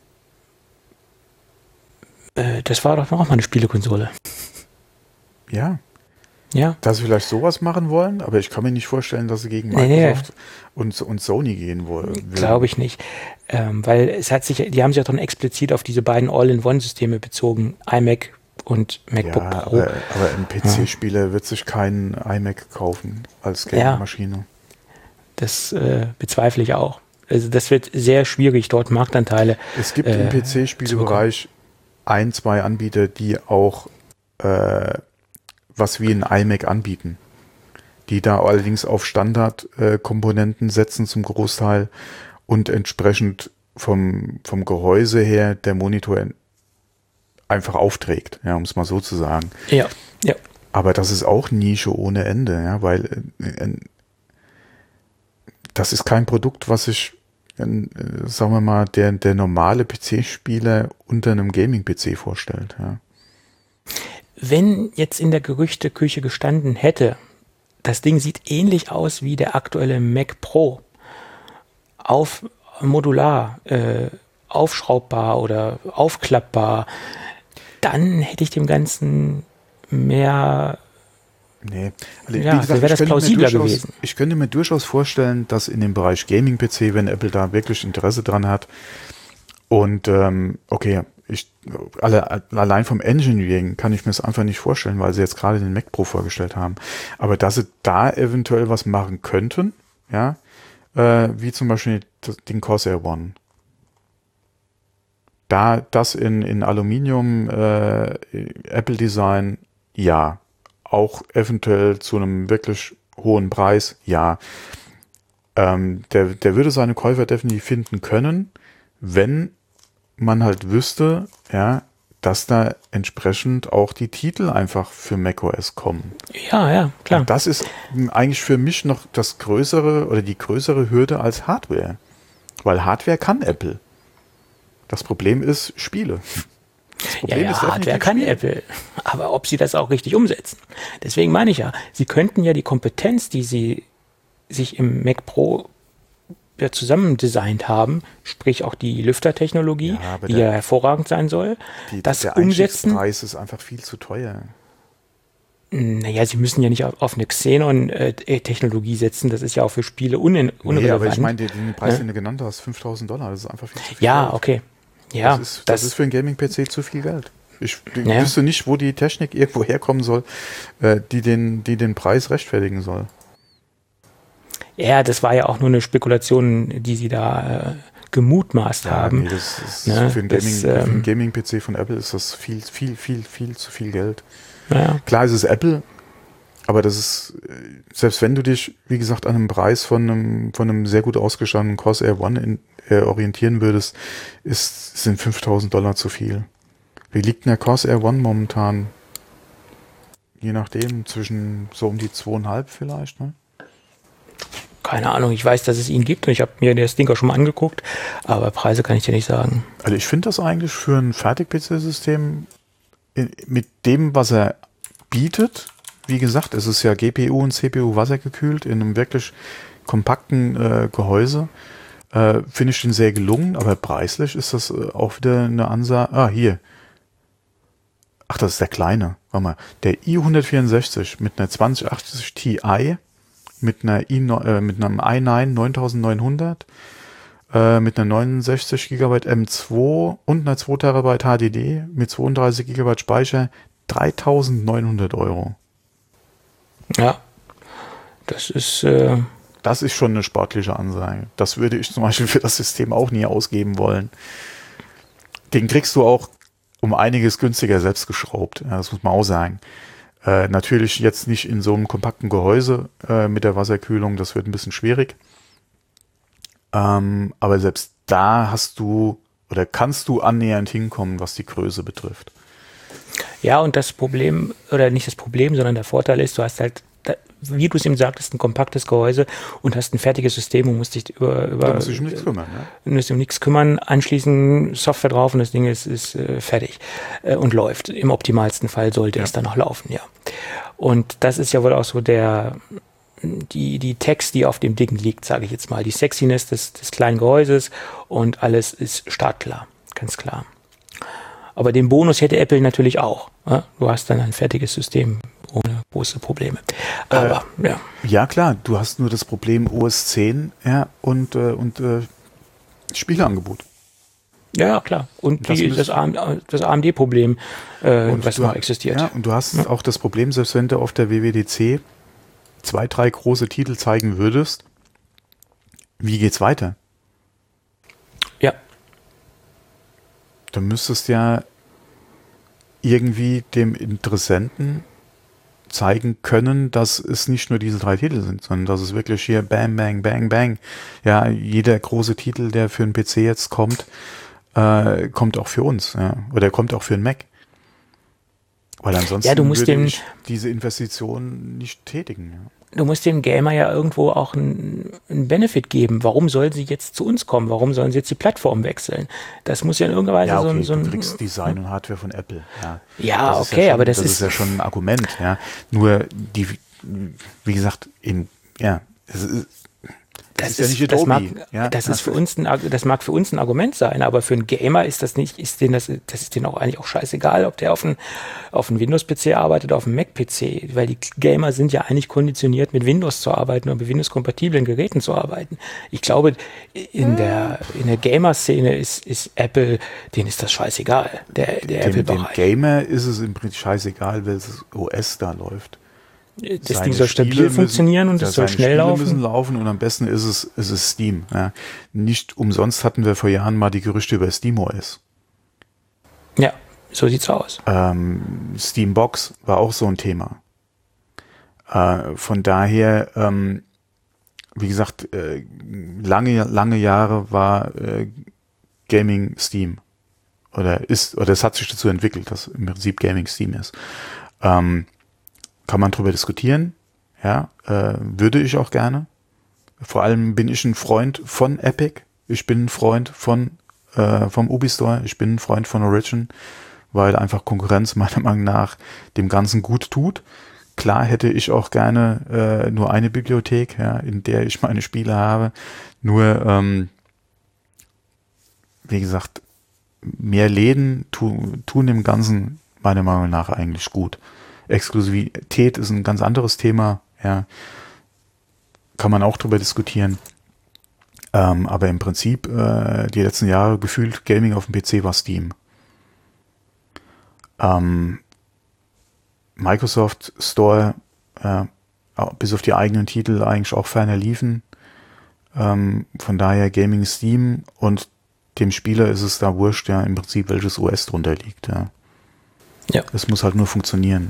Das war doch auch mal eine Spielekonsole. Ja. Ja. Dass sie vielleicht sowas machen wollen, aber ich kann mir nicht vorstellen, dass sie gegen Microsoft und Sony gehen wollen. Glaube ich nicht. Weil die haben sich ja dann explizit auf diese beiden All-in-One-Systeme bezogen, iMac und MacBook Pro. Aber ein PC-Spieler wird sich keinen iMac kaufen als Gaming-Maschine. Ja, das bezweifle ich auch. Also das wird sehr schwierig, dort Marktanteile Es gibt im PC-Spielebereich 1, 2 Anbieter, die auch was wie ein iMac anbieten, die da allerdings auf Standardkomponenten setzen zum Großteil und entsprechend vom Gehäuse her der Monitor einfach aufträgt, ja, um es mal so zu sagen. Ja, ja. Aber das ist auch Nische ohne Ende, ja, weil das ist kein Produkt, was sich, sagen wir mal, der normale PC-Spieler unter einem Gaming-PC vorstellt, ja. Wenn jetzt in der Gerüchteküche gestanden hätte, das Ding sieht ähnlich aus wie der aktuelle Mac Pro, modular, aufschraubbar oder aufklappbar, dann hätte ich dem Ganzen mehr... Nee, also ja, wie gesagt, wäre das plausibler gewesen. Ich könnte mir durchaus vorstellen, dass in dem Bereich Gaming-PC, wenn Apple da wirklich Interesse dran hat und allein vom Engineering kann ich mir das einfach nicht vorstellen, weil sie jetzt gerade den Mac Pro vorgestellt haben. Aber dass sie da eventuell was machen könnten, ja, wie zum Beispiel den Corsair One. Da das in Aluminium Apple Design, ja. Auch eventuell zu einem wirklich hohen Preis, ja. Der würde seine Käufer definitiv finden können, wenn man halt wüsste, ja, dass da entsprechend auch die Titel einfach für macOS kommen. Ja, ja, klar. Und das ist eigentlich für mich noch das größere oder die größere Hürde als Hardware. Weil Hardware kann Apple. Das Problem ist Spiele. Das Problem ist Hardware kann Apple. Aber ob sie das auch richtig umsetzen. Deswegen meine ich ja, sie könnten ja die Kompetenz, die sie sich im Mac Pro zusammen designt haben, sprich auch die Lüftertechnologie, die ja hervorragend sein soll, das der umsetzen. Der Preis ist einfach viel zu teuer. Naja, sie müssen ja nicht auf eine Xenon-Technologie setzen, das ist ja auch für Spiele unrelevant. Nee, aber ich meine, den Preis, den du genannt hast, $5.000, das ist einfach viel zu viel Ja, Geld. okay. Ja, das ist für einen Gaming-PC zu viel Geld. Ich wüsste nicht, wo die Technik irgendwo herkommen soll, die den Preis rechtfertigen soll. Ja, das war ja auch nur eine Spekulation, die sie da gemutmaßt haben. Nee, das ist für einen Gaming-PC von Apple ist das viel zu viel Geld. Ja. Klar, es ist Apple, aber das ist, selbst wenn du dich, wie gesagt, an einem Preis von einem sehr gut ausgestatteten Corsair One orientieren würdest, sind $5.000 zu viel. Wie liegt denn der Corsair One momentan? Je nachdem, zwischen so um die 2,5 vielleicht, ne? keine Ahnung. Ich weiß, dass es ihn gibt und ich habe mir das Ding auch schon mal angeguckt, aber Preise kann ich dir nicht sagen. Also ich finde das eigentlich für ein Fertig-PC-System mit dem, was er bietet, wie gesagt, es ist ja GPU und CPU wassergekühlt in einem wirklich kompakten Gehäuse, finde ich den sehr gelungen, aber preislich ist das auch wieder eine Ansage. Hier. Ach, das ist der kleine. Warte mal. Der i164 mit einer 2080 Ti, mit einem i9 9900, mit einer 69 GB M2 und einer 2 TB HDD mit 32 GB Speicher, 3.900 €. Ja, das ist... Das ist schon eine sportliche Ansage. Das würde ich zum Beispiel für das System auch nie ausgeben wollen. Den kriegst du auch um einiges günstiger selbst geschraubt. Ja, das muss man auch sagen. Natürlich jetzt nicht in so einem kompakten Gehäuse mit der Wasserkühlung. Das wird ein bisschen schwierig. Aber selbst da hast du oder kannst du annähernd hinkommen, was die Größe betrifft. Ja, und das Problem, oder nicht das Problem, sondern der Vorteil ist, du hast halt, wie du es eben sagtest, ein kompaktes Gehäuse und hast ein fertiges System und musst dich Da musst du dich um nichts kümmern. Ne? Musst dich um nichts kümmern, anschließen Software drauf und das Ding ist fertig und läuft. Im optimalsten Fall sollte es dann noch laufen, ja. Und das ist ja wohl auch so die Text, die auf dem Ding liegt, sage ich jetzt mal. Die Sexiness des kleinen Gehäuses und alles ist startklar, ganz klar. Aber den Bonus hätte Apple natürlich auch. Ja? Du hast dann ein fertiges System ohne große Probleme. Aber, ja. Ja, klar, du hast nur das Problem OS 10 und Spieleangebot. Ja, klar. Und das AMD-Problem, was noch existiert. Ja, und du hast auch das Problem, selbst wenn du auf der WWDC 2, 3 große Titel zeigen würdest, wie geht's weiter? Ja. Du müsstest ja irgendwie dem Interessenten zeigen können, dass es nicht nur diese 3 Titel sind, sondern dass es wirklich hier bang, bang, bang, bang. Ja, jeder große Titel, der für einen PC jetzt kommt, kommt auch für uns, ja. Oder kommt auch für einen Mac. Weil ansonsten würde ich diese Investition nicht tätigen. Ja. Du musst dem Gamer ja irgendwo auch einen Benefit geben. Warum sollen sie jetzt zu uns kommen? Warum sollen sie jetzt die Plattform wechseln? Das muss ja in irgendeiner Weise du kriegst Design und Hardware von Apple. Ja, okay, aber das ist ja schon ein Argument. Ja. Nur wie gesagt, das mag für uns ein Argument sein, aber für einen Gamer ist das nicht, ist denen auch eigentlich auch scheißegal, ob der auf einem Windows-PC arbeitet, auf einem Mac-PC, weil die Gamer sind ja eigentlich konditioniert, mit Windows zu arbeiten und mit Windows-kompatiblen Geräten zu arbeiten. Ich glaube, in der Gamer-Szene ist Apple, denen ist das scheißegal, der Apple-Bereich. Dem Gamer ist es im Prinzip scheißegal, welches OS da läuft. Das Ding soll stabil funktionieren und es soll schnell laufen. Müssen laufen und am besten ist es Steam. Ja. Nicht umsonst hatten wir vor Jahren mal die Gerüchte über SteamOS. Ja, so sieht's aus. Steambox war auch so ein Thema. Von daher, wie gesagt, lange Jahre war Gaming Steam. Oder es hat sich dazu entwickelt, dass im Prinzip Gaming Steam ist. Kann man drüber diskutieren, ja, würde ich auch gerne. Vor allem bin ich ein Freund von Epic, ich bin ein Freund vom Ubi-Store, ich bin ein Freund von Origin, weil einfach Konkurrenz meiner Meinung nach dem Ganzen gut tut. Klar hätte ich auch gerne nur eine Bibliothek, ja, in der ich meine Spiele habe, nur, wie gesagt, mehr Läden tun dem Ganzen meiner Meinung nach eigentlich gut. Exklusivität ist ein ganz anderes Thema, ja. Kann man auch drüber diskutieren. Aber im Prinzip, die letzten Jahre gefühlt Gaming auf dem PC war Steam. Microsoft Store, bis auf die eigenen Titel eigentlich auch ferner liefen. Von daher Gaming Steam und dem Spieler ist es da wurscht, ja, im Prinzip welches OS drunter liegt, ja. Ja. Es muss halt nur funktionieren.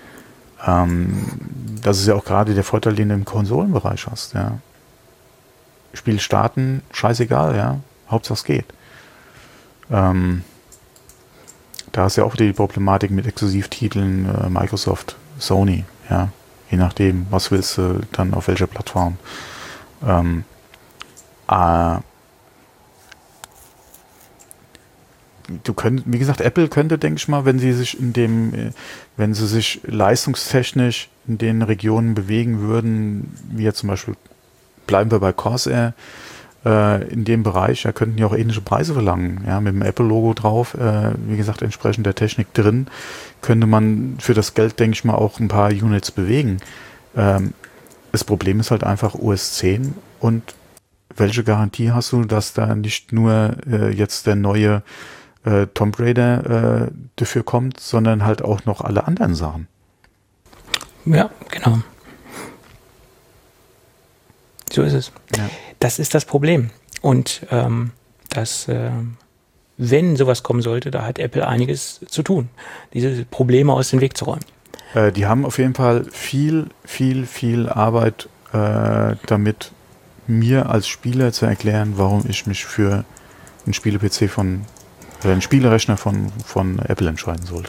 Das ist ja auch gerade der Vorteil, den du im Konsolenbereich hast, ja. Spiel starten, scheißegal, ja. Hauptsache es geht. Da ist ja auch wieder die Problematik mit Exklusivtiteln, Microsoft, Sony, ja. Je nachdem, was willst du dann auf welcher Plattform. Wie gesagt, Apple könnte, denke ich mal, wenn sie sich leistungstechnisch in den Regionen bewegen würden, wie jetzt zum Beispiel, bleiben wir bei Corsair, in dem Bereich, da könnten ja auch ähnliche Preise verlangen, ja, mit dem Apple-Logo drauf, wie gesagt, entsprechend der Technik drin, könnte man für das Geld, denke ich mal, auch ein paar Units bewegen. Das Problem ist halt einfach OS 10 und welche Garantie hast du, dass da nicht nur jetzt der neue Tomb Raider dafür kommt, sondern halt auch noch alle anderen Sachen. Ja, genau. So ist es. Ja. Das ist das Problem. Und wenn sowas kommen sollte, da hat Apple einiges zu tun, diese Probleme aus dem Weg zu räumen. Die haben auf jeden Fall viel Arbeit damit, mir als Spieler zu erklären, warum ich mich für einen Spiele-PC einen Spielerechner von Apple entscheiden sollte.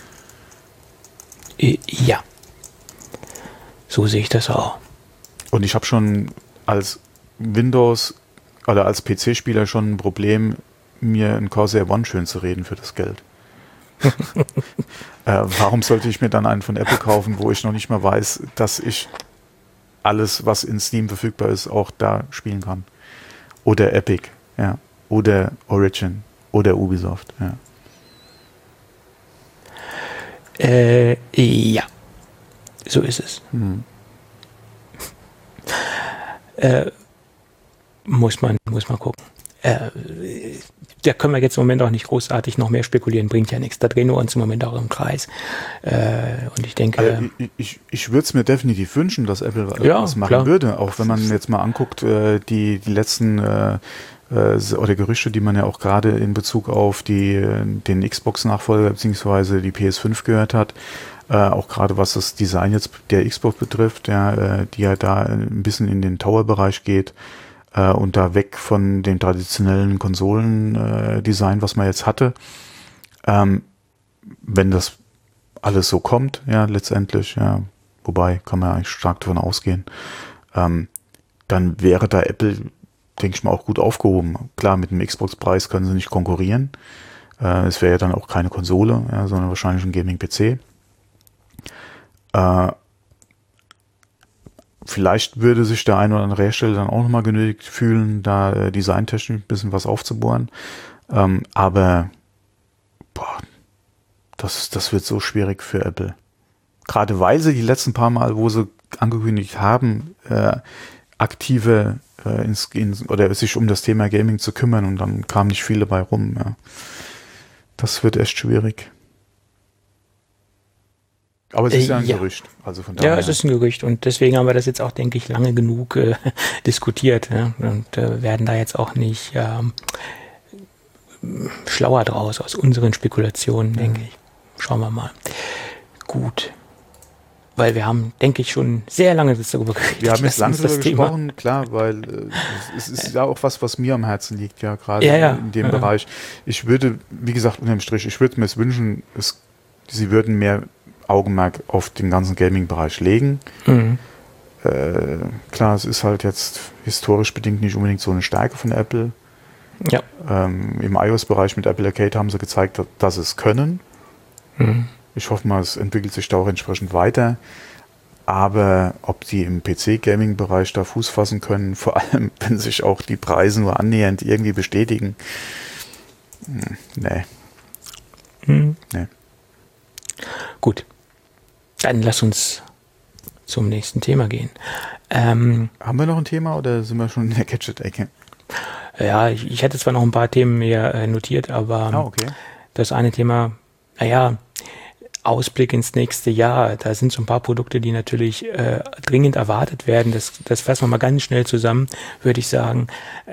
Ja. So sehe ich das auch. Und ich habe schon als Windows oder als PC-Spieler schon ein Problem, mir einen Corsair One schön zu reden für das Geld. Warum sollte ich mir dann einen von Apple kaufen, wo ich noch nicht mal weiß, dass ich alles, was in Steam verfügbar ist, auch da spielen kann? Oder Epic, ja. Oder Origin oder Ubisoft, ja. Ja. So ist es. Muss man gucken. Da können wir jetzt im Moment auch nicht großartig noch mehr spekulieren, bringt ja nichts. Da drehen wir uns im Moment auch im Kreis. Und ich denke... Also ich würde es mir definitiv wünschen, dass Apple was machen würde. Auch wenn man jetzt mal anguckt, die letzten oder Gerüchte, die man ja auch gerade in Bezug auf den Xbox-Nachfolger bzw. die PS5 gehört hat, auch gerade was das Design jetzt der Xbox betrifft, die ja da ein bisschen in den Tower-Bereich geht, und da weg von dem traditionellen Konsolen-Design, was man jetzt hatte. Wenn das alles so kommt, ja, letztendlich, ja, wobei kann man eigentlich stark davon ausgehen, dann wäre da Apple, denke ich mal, auch gut aufgehoben. Klar, mit dem Xbox-Preis können sie nicht konkurrieren. Es wäre ja dann auch keine Konsole, ja, sondern wahrscheinlich ein Gaming-PC. Vielleicht würde sich der ein oder andere Hersteller dann auch nochmal genötigt fühlen, da designtechnisch ein bisschen was aufzubohren. Aber das wird so schwierig für Apple. Gerade weil sie die letzten paar Mal, wo sie angekündigt haben, aktive oder sich um das Thema Gaming zu kümmern, und dann kam nicht viel dabei rum. Ja. Das wird echt schwierig. Aber es ist ja ein Gerücht. Also von daher. Ja, es ist ein Gerücht, und deswegen haben wir das jetzt auch, denke ich, lange genug diskutiert, ja? Und werden da jetzt auch nicht schlauer draus aus unseren Spekulationen, denke ich. Schauen wir mal. Gut. Weil wir haben, denke ich, schon sehr lange darüber geredet. Wir haben jetzt lange darüber gesprochen, klar, weil es ist ja auch was mir am Herzen liegt, ja, gerade in dem Bereich. Ich würde, wie gesagt, unterm Strich, ich würde mir es wünschen, sie würden mehr Augenmerk auf den ganzen Gaming-Bereich legen. Klar, es ist halt jetzt historisch bedingt nicht unbedingt so eine Stärke von Apple. Ja. Im iOS-Bereich mit Apple Arcade haben sie gezeigt, dass sie es können. Ich hoffe mal, es entwickelt sich da auch entsprechend weiter. Aber ob die im PC-Gaming-Bereich da Fuß fassen können, vor allem wenn sich auch die Preise nur annähernd irgendwie bestätigen, nee. Nee. Gut. Dann lass uns zum nächsten Thema gehen. Haben wir noch ein Thema oder sind wir schon in der Gadget-Ecke? Ja, ich hätte zwar noch ein paar Themen mehr notiert, aber okay. Das eine Thema, Ausblick ins nächste Jahr, da sind so ein paar Produkte, die natürlich dringend erwartet werden. Das fassen wir mal ganz schnell zusammen, würde ich sagen.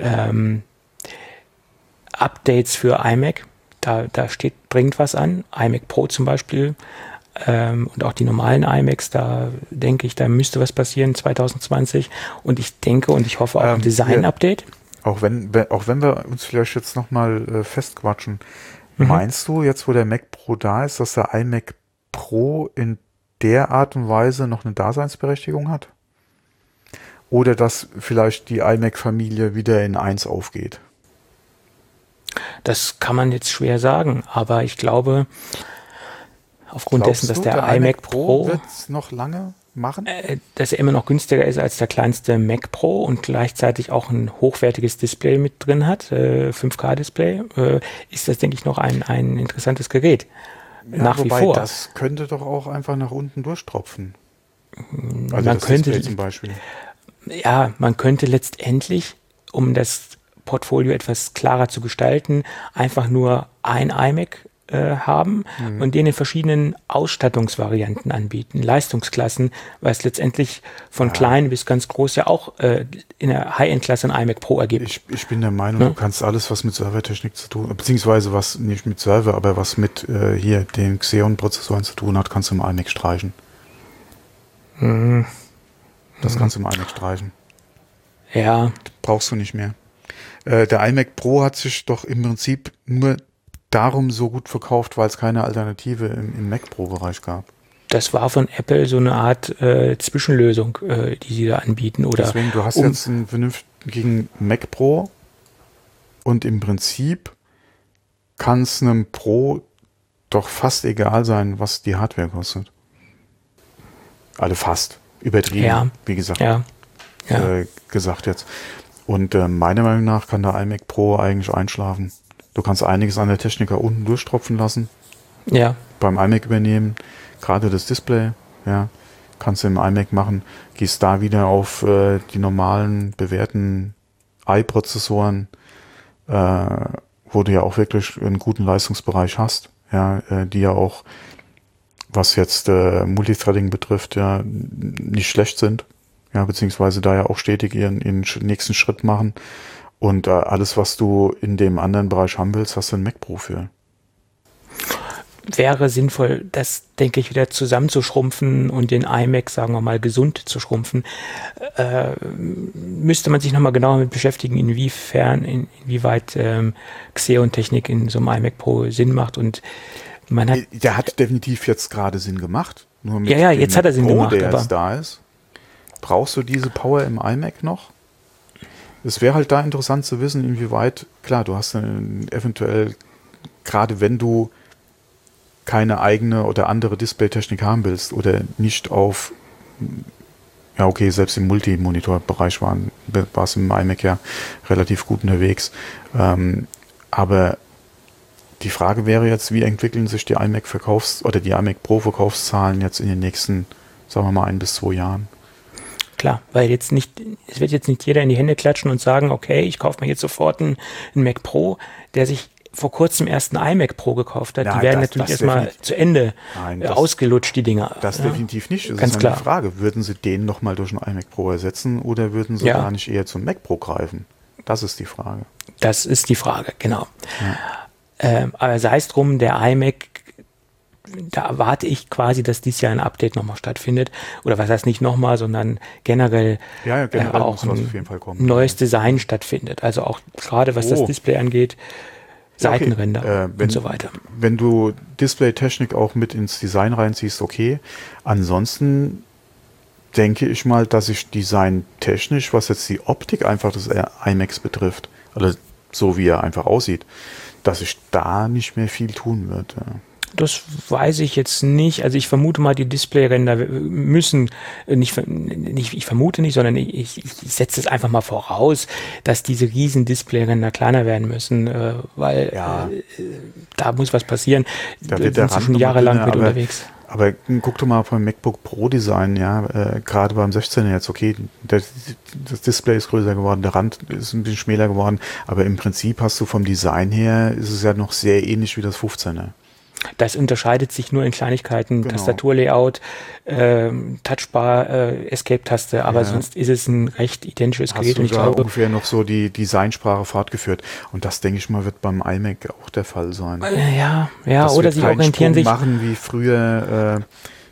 Updates für iMac, da steht dringend was an. iMac Pro zum Beispiel, und auch die normalen iMacs, da denke ich, da müsste was passieren 2020. Und ich denke und ich hoffe auch ein Design-Update. Auch wenn wir uns vielleicht jetzt nochmal festquatschen, meinst du, jetzt wo der Mac Pro da ist, dass der iMac Pro in der Art und Weise noch eine Daseinsberechtigung hat? oder dass vielleicht die iMac-Familie wieder in eins aufgeht? Das kann man jetzt schwer sagen, aber ich glaube, aufgrund dessen, dass der iMac Pro wird es noch lange machen? Dass er immer noch günstiger ist als der kleinste Mac Pro und gleichzeitig auch ein hochwertiges Display mit drin hat, 5K-Display, ist das, denke ich, noch ein interessantes Gerät. Ja, nach wie vor. Das könnte doch auch einfach nach unten durchtropfen. Also man könnte Display zum Beispiel. Ja, man könnte letztendlich, um das Portfolio etwas klarer zu gestalten, einfach nur ein iMac haben und den in verschiedenen Ausstattungsvarianten anbieten, Leistungsklassen, weil es letztendlich von klein bis ganz groß ja auch in der High-End-Klasse ein iMac Pro ergibt. Ich bin der Meinung, du kannst alles, was mit Servertechnik zu tun, beziehungsweise was nicht mit Server, aber was mit hier den Xeon-Prozessoren zu tun hat, kannst du im iMac streichen. Das kannst du im iMac streichen. Ja. Brauchst du nicht mehr. Der iMac Pro hat sich doch im Prinzip nur darum so gut verkauft, weil es keine Alternative im Mac Pro-Bereich gab. Das war von Apple so eine Art Zwischenlösung, die sie da anbieten. Oder deswegen, du hast jetzt einen vernünftigen Mac Pro und im Prinzip kann es einem Pro doch fast egal sein, was die Hardware kostet. Also fast. Übertrieben, wie gesagt. Gesagt jetzt. Und meiner Meinung nach kann der iMac Pro eigentlich einschlafen. Du kannst einiges an der Technik unten durchtropfen lassen. Ja. Beim iMac übernehmen. Gerade das Display, kannst du im iMac machen. Gehst da wieder auf die normalen, bewährten i-Prozessoren, wo du ja auch wirklich einen guten Leistungsbereich hast. Die ja auch, was jetzt Multithreading betrifft, nicht schlecht sind. Ja, beziehungsweise da ja auch stetig ihren nächsten Schritt machen. Und alles, was du in dem anderen Bereich haben willst, hast du einen Mac Pro für. Wäre sinnvoll, das, denke ich, wieder zusammenzuschrumpfen und den iMac, sagen wir mal, gesund zu schrumpfen. Müsste man sich nochmal genauer mit beschäftigen, inwieweit Xeon-Technik in so einem iMac Pro Sinn macht. Und man hat, der hat definitiv jetzt gerade Sinn gemacht. Nur mit jetzt hat er Sinn gemacht. Der jetzt da ist. Brauchst du diese Power im iMac noch? Es wäre halt da interessant zu wissen, inwieweit, klar, du hast eventuell, gerade wenn du keine eigene oder andere Displaytechnik haben willst oder nicht auf, selbst im Multimonitor-Bereich war es im iMac ja relativ gut unterwegs. Aber die Frage wäre jetzt, wie entwickeln sich die iMac die iMac Pro Verkaufszahlen jetzt in den nächsten, sagen wir mal, 1 bis 2 Jahren? Klar, weil es wird jetzt nicht jeder in die Hände klatschen und sagen, okay, ich kaufe mir jetzt sofort einen Mac Pro, der sich vor kurzem erst einen iMac Pro gekauft hat. Die werden natürlich erstmal zu Ende ausgelutscht, die Dinger. Das definitiv nicht. Das ganz ist klar. Eine Frage. Würden Sie den nochmal durch einen iMac Pro ersetzen oder würden Sie gar nicht eher zum Mac Pro greifen? Das ist die Frage. Das ist die Frage, genau. Ja. Aber sei es drum, der iMac, da erwarte ich quasi, dass dieses Jahr ein Update nochmal stattfindet. Oder was heißt nicht nochmal, sondern generell, auch ein neues Design stattfindet. Also auch gerade was das Display angeht, Seitenränder und so weiter. Wenn du Displaytechnik auch mit ins Design reinziehst, okay. Ansonsten denke ich mal, dass ich designtechnisch, was jetzt die Optik einfach des iMacs betrifft, also so wie er einfach aussieht, dass ich da nicht mehr viel tun wird. Das weiß ich jetzt nicht. Also ich vermute mal, die Displayränder müssen ich vermute nicht, sondern ich setze es einfach mal voraus, dass diese riesen Displayränder kleiner werden müssen, weil da muss was passieren. Da wird sind sie schon jahrelang mit unterwegs. Aber guck doch mal beim MacBook Pro Design, gerade beim 16er jetzt, okay, das Display ist größer geworden, der Rand ist ein bisschen schmäler geworden, aber im Prinzip hast du vom Design her, ist es ja noch sehr ähnlich wie das 15er. Das unterscheidet sich nur in Kleinigkeiten, genau. Tastaturlayout, Touchbar, Escape-Taste, aber sonst ist es ein recht identisches Gerät. Hast du da ungefähr noch so die Designsprache fortgefürt. Und das, denke ich mal, wird beim iMac auch der Fall sein. Das oder sie orientieren sich machen wie früher,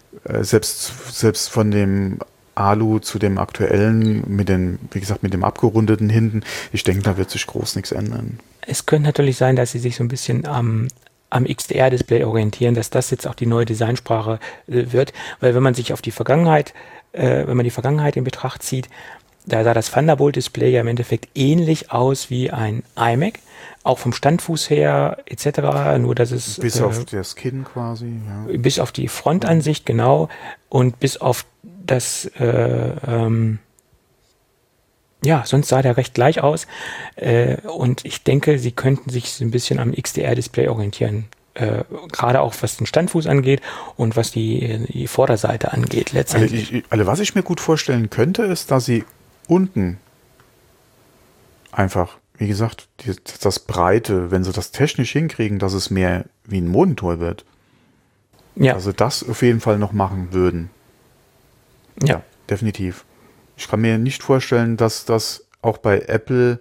selbst von dem Alu zu dem aktuellen, mit dem abgerundeten hinten. Ich denke, da wird sich groß nichts ändern. Es könnte natürlich sein, dass sie sich so ein bisschen am XDR-Display orientieren, dass das jetzt auch die neue Designsprache wird, weil wenn man sich auf die Vergangenheit, in Betracht zieht, da sah das Thunderbolt-Display ja im Endeffekt ähnlich aus wie ein iMac, auch vom Standfuß her etc., nur dass es... Bis auf das Kinn quasi, ja. Bis auf die Frontansicht, genau, und bis auf das... ja, sonst sah der recht gleich aus. Und ich denke, sie könnten sich so ein bisschen am XDR-Display orientieren. Gerade auch was den Standfuß angeht und was die Vorderseite angeht letztendlich. Was ich mir gut vorstellen könnte, ist, dass sie unten einfach, wie gesagt, das Breite, wenn sie das technisch hinkriegen, dass es mehr wie ein Monitor wird. Ja. Also das auf jeden Fall noch machen würden. Ja, definitiv. Ich kann mir nicht vorstellen, dass das auch bei Apple,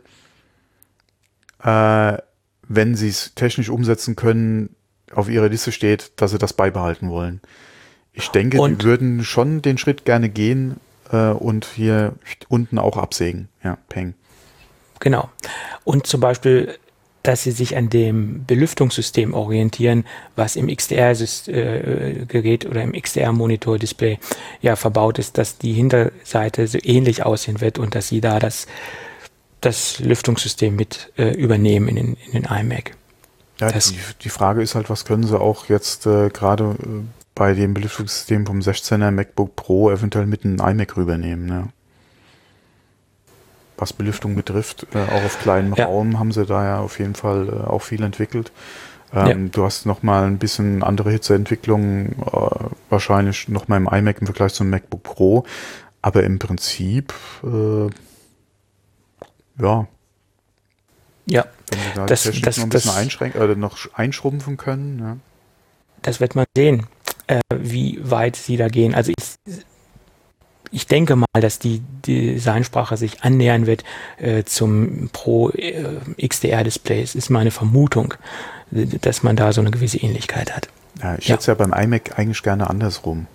wenn sie es technisch umsetzen können, auf ihrer Liste steht, dass sie das beibehalten wollen. Ich denke, die würden schon den Schritt gerne gehen und hier unten auch absägen. Ja, peng. Genau. Und zum Beispiel, dass sie sich an dem Belüftungssystem orientieren, was im XDR-Gerät oder im XDR-Monitor-Display ja verbaut ist, dass die Hinterseite so ähnlich aussehen wird und dass sie da das Lüftungssystem mit übernehmen in den iMac. Ja, die Frage ist halt, was können sie auch jetzt gerade bei dem Belüftungssystem vom 16er MacBook Pro eventuell mit einem iMac rübernehmen, ne? Was Belüftung betrifft, auch auf kleinem Raum haben sie da ja auf jeden Fall auch viel entwickelt. Du hast nochmal ein bisschen andere Hitzeentwicklung, wahrscheinlich nochmal im iMac im Vergleich zum MacBook Pro, aber im Prinzip, ja. Ja. Wenn sie da das noch ein bisschen noch einschrumpfen können, ja. Das wird man sehen, wie weit sie da gehen. Also ich denke mal, dass die Designsprache sich annähern wird zum Pro XDR-Display. Es ist meine Vermutung, dass man da so eine gewisse Ähnlichkeit hat. Ja, ich hätte es ja beim iMac eigentlich gerne andersrum.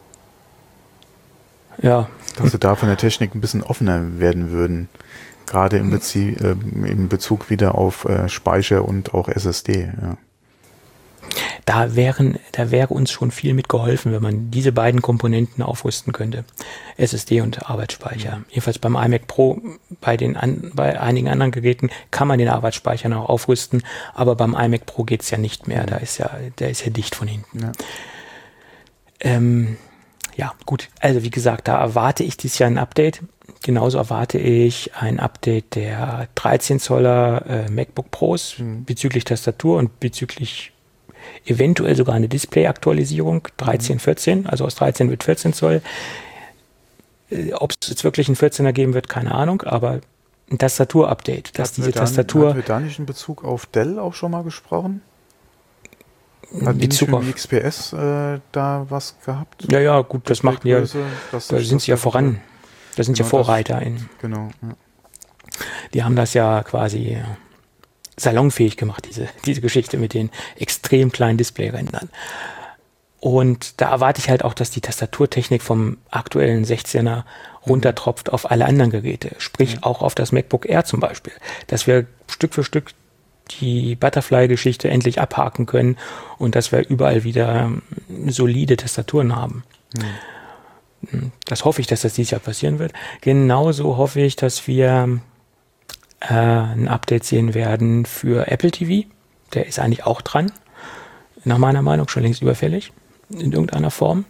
Ja. Dass sie da von der Technik ein bisschen offener werden würden. Gerade in Bezug wieder auf Speicher und auch SSD. Ja. Da wäre uns schon viel mit geholfen, wenn man diese beiden Komponenten aufrüsten könnte. SSD und Arbeitsspeicher. Jedenfalls beim iMac Pro, bei einigen anderen Geräten kann man den Arbeitsspeicher noch aufrüsten, aber beim iMac Pro geht es ja nicht mehr. Der ist ja dicht von hinten. Ja. Ja, gut. Also wie gesagt, da erwarte ich dieses Jahr ein Update. Genauso erwarte ich ein Update der 13 Zoller MacBook Pros bezüglich Tastatur und bezüglich eventuell sogar eine Display-Aktualisierung, 13, 14, also aus 13 wird 14 Zoll. Ob es jetzt wirklich ein 14er geben wird, keine Ahnung, aber ein Tastatur-Update, dass diese Tastatur... Haben wir da nicht in Bezug auf Dell auch schon mal gesprochen? Hat die Bezug nicht mit XPS da was gehabt? Ja, gut, das macht ja, da sind sie ja voran. Da sind ja Vorreiter. Genau. Ja. Die haben das ja quasi salonfähig gemacht, diese Geschichte mit den extrem kleinen Displayrändern. Und da erwarte ich halt auch, dass die Tastaturtechnik vom aktuellen 16er runtertropft auf alle anderen Geräte, sprich auch auf das MacBook Air zum Beispiel, dass wir Stück für Stück die Butterfly-Geschichte endlich abhaken können und dass wir überall wieder solide Tastaturen haben. Das hoffe ich, dass das dieses Jahr passieren wird. Genauso hoffe ich, dass wir ein Update sehen werden für Apple TV. Der ist eigentlich auch dran. Nach meiner Meinung schon längst überfällig. In irgendeiner Form.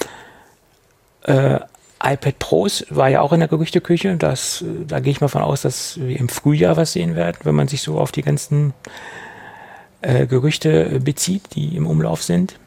iPad Pros war ja auch in der Gerüchteküche. Da gehe ich mal von aus, dass wir im Frühjahr was sehen werden, wenn man sich so auf die ganzen Gerüchte bezieht, die im Umlauf sind.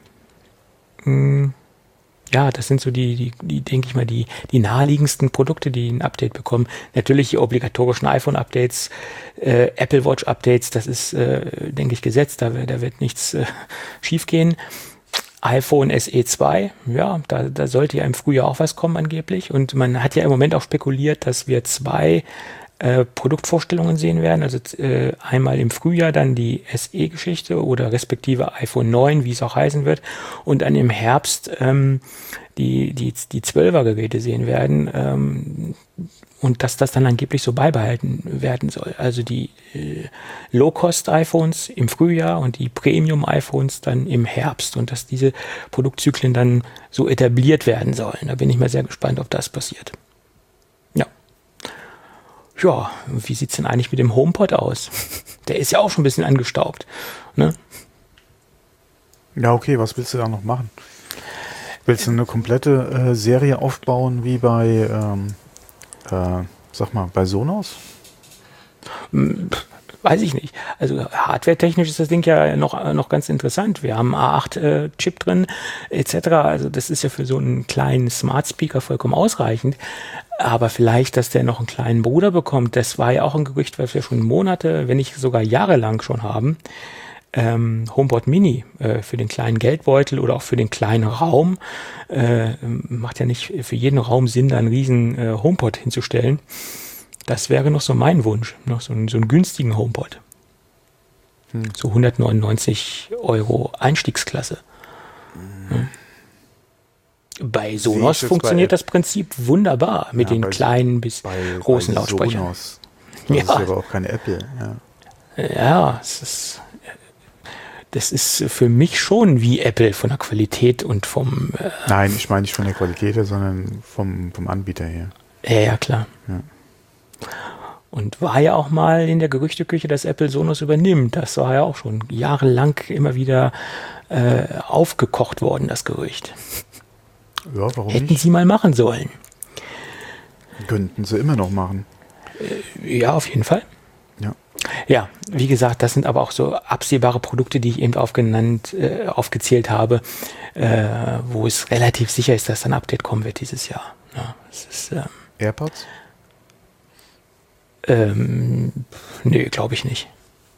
Ja, das sind so die denke ich mal, die naheliegendsten Produkte, die ein Update bekommen. Natürlich die obligatorischen iPhone-Updates, Apple Watch-Updates, das ist, denke ich, gesetzt, da wird nichts schief gehen. iPhone SE 2, ja, da sollte ja im Frühjahr auch was kommen angeblich. Und man hat ja im Moment auch spekuliert, dass wir 2 Produktvorstellungen sehen werden. Also einmal im Frühjahr dann die SE-Geschichte oder respektive iPhone 9, wie es auch heißen wird. Und dann im Herbst die 12er-Geräte sehen werden. Und dass das dann angeblich so beibehalten werden soll. Also die Low-Cost-iPhones im Frühjahr und die Premium-iPhones dann im Herbst. Und dass diese Produktzyklen dann so etabliert werden sollen. Da bin ich mal sehr gespannt, ob das passiert. Ja. Ja, wie sieht's denn eigentlich mit dem HomePod aus? Der ist ja auch schon ein bisschen angestaubt. Ne? Ja, okay, was willst du da noch machen? Willst du eine komplette Serie aufbauen wie bei, sag mal, bei Sonos? Weiß ich nicht. Also hardwaretechnisch ist das Ding ja noch ganz interessant. Wir haben A8-Chip drin etc. Also das ist ja für so einen kleinen Smart Speaker vollkommen ausreichend. Aber vielleicht, dass der noch einen kleinen Bruder bekommt, das war ja auch ein Gerücht, was wir schon Monate, wenn nicht sogar jahrelang schon haben. HomePod Mini für den kleinen Geldbeutel oder auch für den kleinen Raum. Macht ja nicht für jeden Raum Sinn, da einen riesen HomePod hinzustellen. Das wäre noch so mein Wunsch, noch so einen günstigen HomePod. So 199 € Einstiegsklasse. Bei Sonos funktioniert das Prinzip wunderbar mit den kleinen bis großen Lautsprechern. Sonos. Das ist aber auch keine Apple. Ja, das ist für mich schon wie Apple von der Qualität und vom... Nein, ich meine nicht von der Qualität her, sondern vom Anbieter her. Ja, klar. Ja. Und war ja auch mal in der Gerüchteküche, dass Apple Sonos übernimmt. Das war ja auch schon jahrelang immer wieder aufgekocht worden, das Gerücht. Ja, warum Hätten nicht? sie mal machen sollen. Könnten sie immer noch machen. Ja, auf jeden Fall. Ja, wie gesagt, das sind aber auch so absehbare Produkte, die ich eben aufgezählt habe, wo es relativ sicher ist, dass ein Update kommen wird dieses Jahr. Ja, es ist, AirPods? Nee, glaube ich nicht.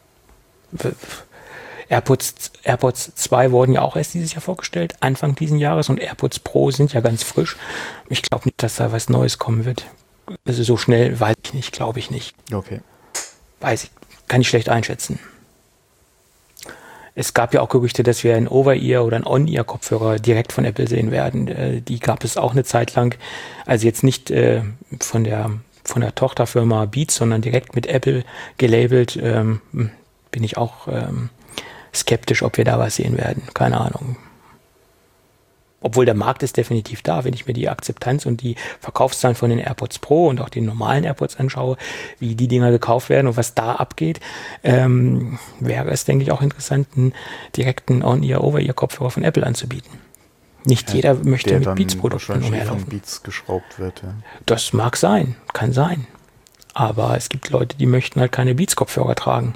AirPods 2 wurden ja auch erst dieses Jahr vorgestellt, Anfang diesen Jahres, und AirPods Pro sind ja ganz frisch. Ich glaube nicht, dass da was Neues kommen wird. Also so schnell weiß ich nicht, glaube ich nicht. Okay. Kann ich schlecht einschätzen. Es gab ja auch Gerüchte, dass wir einen Over-Ear oder einen On-Ear-Kopfhörer direkt von Apple sehen werden. Die gab es auch eine Zeit lang. Also jetzt nicht von der Tochterfirma Beats, sondern direkt mit Apple gelabelt. Bin ich auch skeptisch, ob wir da was sehen werden. Keine Ahnung. Obwohl der Markt ist definitiv da, wenn ich mir die Akzeptanz und die Verkaufszahlen von den AirPods Pro und auch den normalen AirPods anschaue, wie die Dinger gekauft werden und was da abgeht, wäre es, denke ich, auch interessant, einen direkten On-Ear, Over-Ear-Kopfhörer von Apple anzubieten. Nicht jeder möchte mit Beats-Produkten umherlaufen. Von Beats geschraubt wird. Ja. Das mag sein, kann sein. Aber es gibt Leute, die möchten halt keine Beats-Kopfhörer tragen.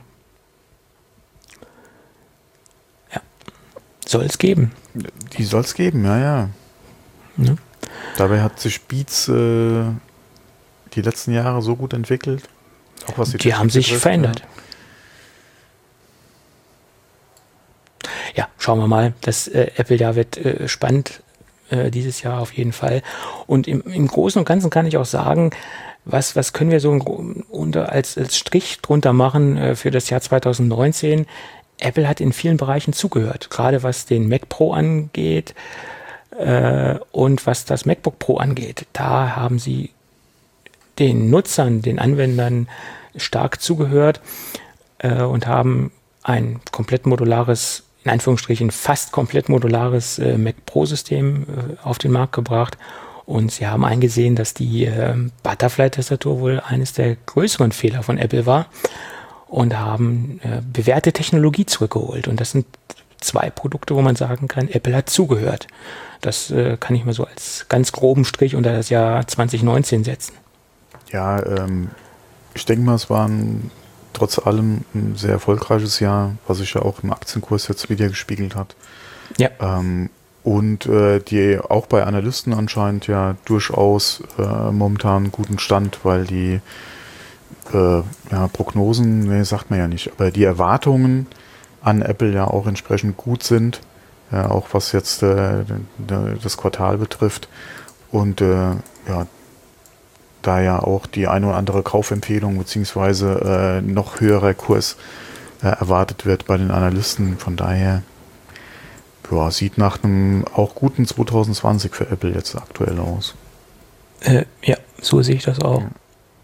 Ja, soll es geben. Die soll es geben, ja. Dabei hat sich Beats die letzten Jahre so gut entwickelt. Auch was die haben sich verändert. Ja, schauen wir mal. Das Apple-Jahr wird spannend dieses Jahr auf jeden Fall. Und im Großen und Ganzen kann ich auch sagen, was können wir so als Strich drunter machen für das Jahr 2019? Apple hat in vielen Bereichen zugehört, gerade was den Mac Pro angeht und was das MacBook Pro angeht. Da haben sie den Nutzern, den Anwendern stark zugehört und haben ein komplett modulares, in Anführungsstrichen fast komplett modulares Mac Pro System auf den Markt gebracht. Und sie haben eingesehen, dass die Butterfly-Tastatur wohl eines der größeren Fehler von Apple war. Und haben bewährte Technologie zurückgeholt. Und das sind zwei Produkte, wo man sagen kann, Apple hat zugehört. Das kann ich mal so als ganz groben Strich unter das Jahr 2019 setzen. Ja, ich denke mal, es war trotz allem ein sehr erfolgreiches Jahr, was sich ja auch im Aktienkurs jetzt wieder gespiegelt hat. Ja. Und die auch bei Analysten anscheinend ja durchaus momentan einen guten Stand, weil die Prognosen, sagt man ja nicht, aber die Erwartungen an Apple ja auch entsprechend gut sind, auch was jetzt das Quartal betrifft. Und da ja auch die eine oder andere Kaufempfehlung beziehungsweise noch höherer Kurs erwartet wird bei den Analysten. Von daher sieht nach einem auch guten 2020 für Apple jetzt aktuell aus. Ja, so sehe ich das auch. Ja.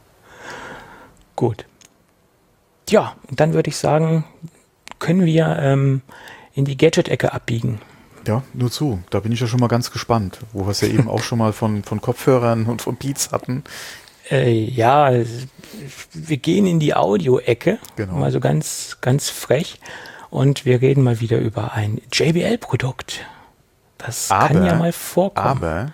Gut. Ja, dann würde ich sagen, können wir in die Gadget-Ecke abbiegen. Ja, nur zu. Da bin ich ja schon mal ganz gespannt, wo wir es ja eben auch schon mal von Kopfhörern und von Beats hatten. Ja, wir gehen in die Audio-Ecke, Genau. mal so ganz, ganz frech, und wir reden mal wieder über ein JBL-Produkt. Das kann ja mal vorkommen.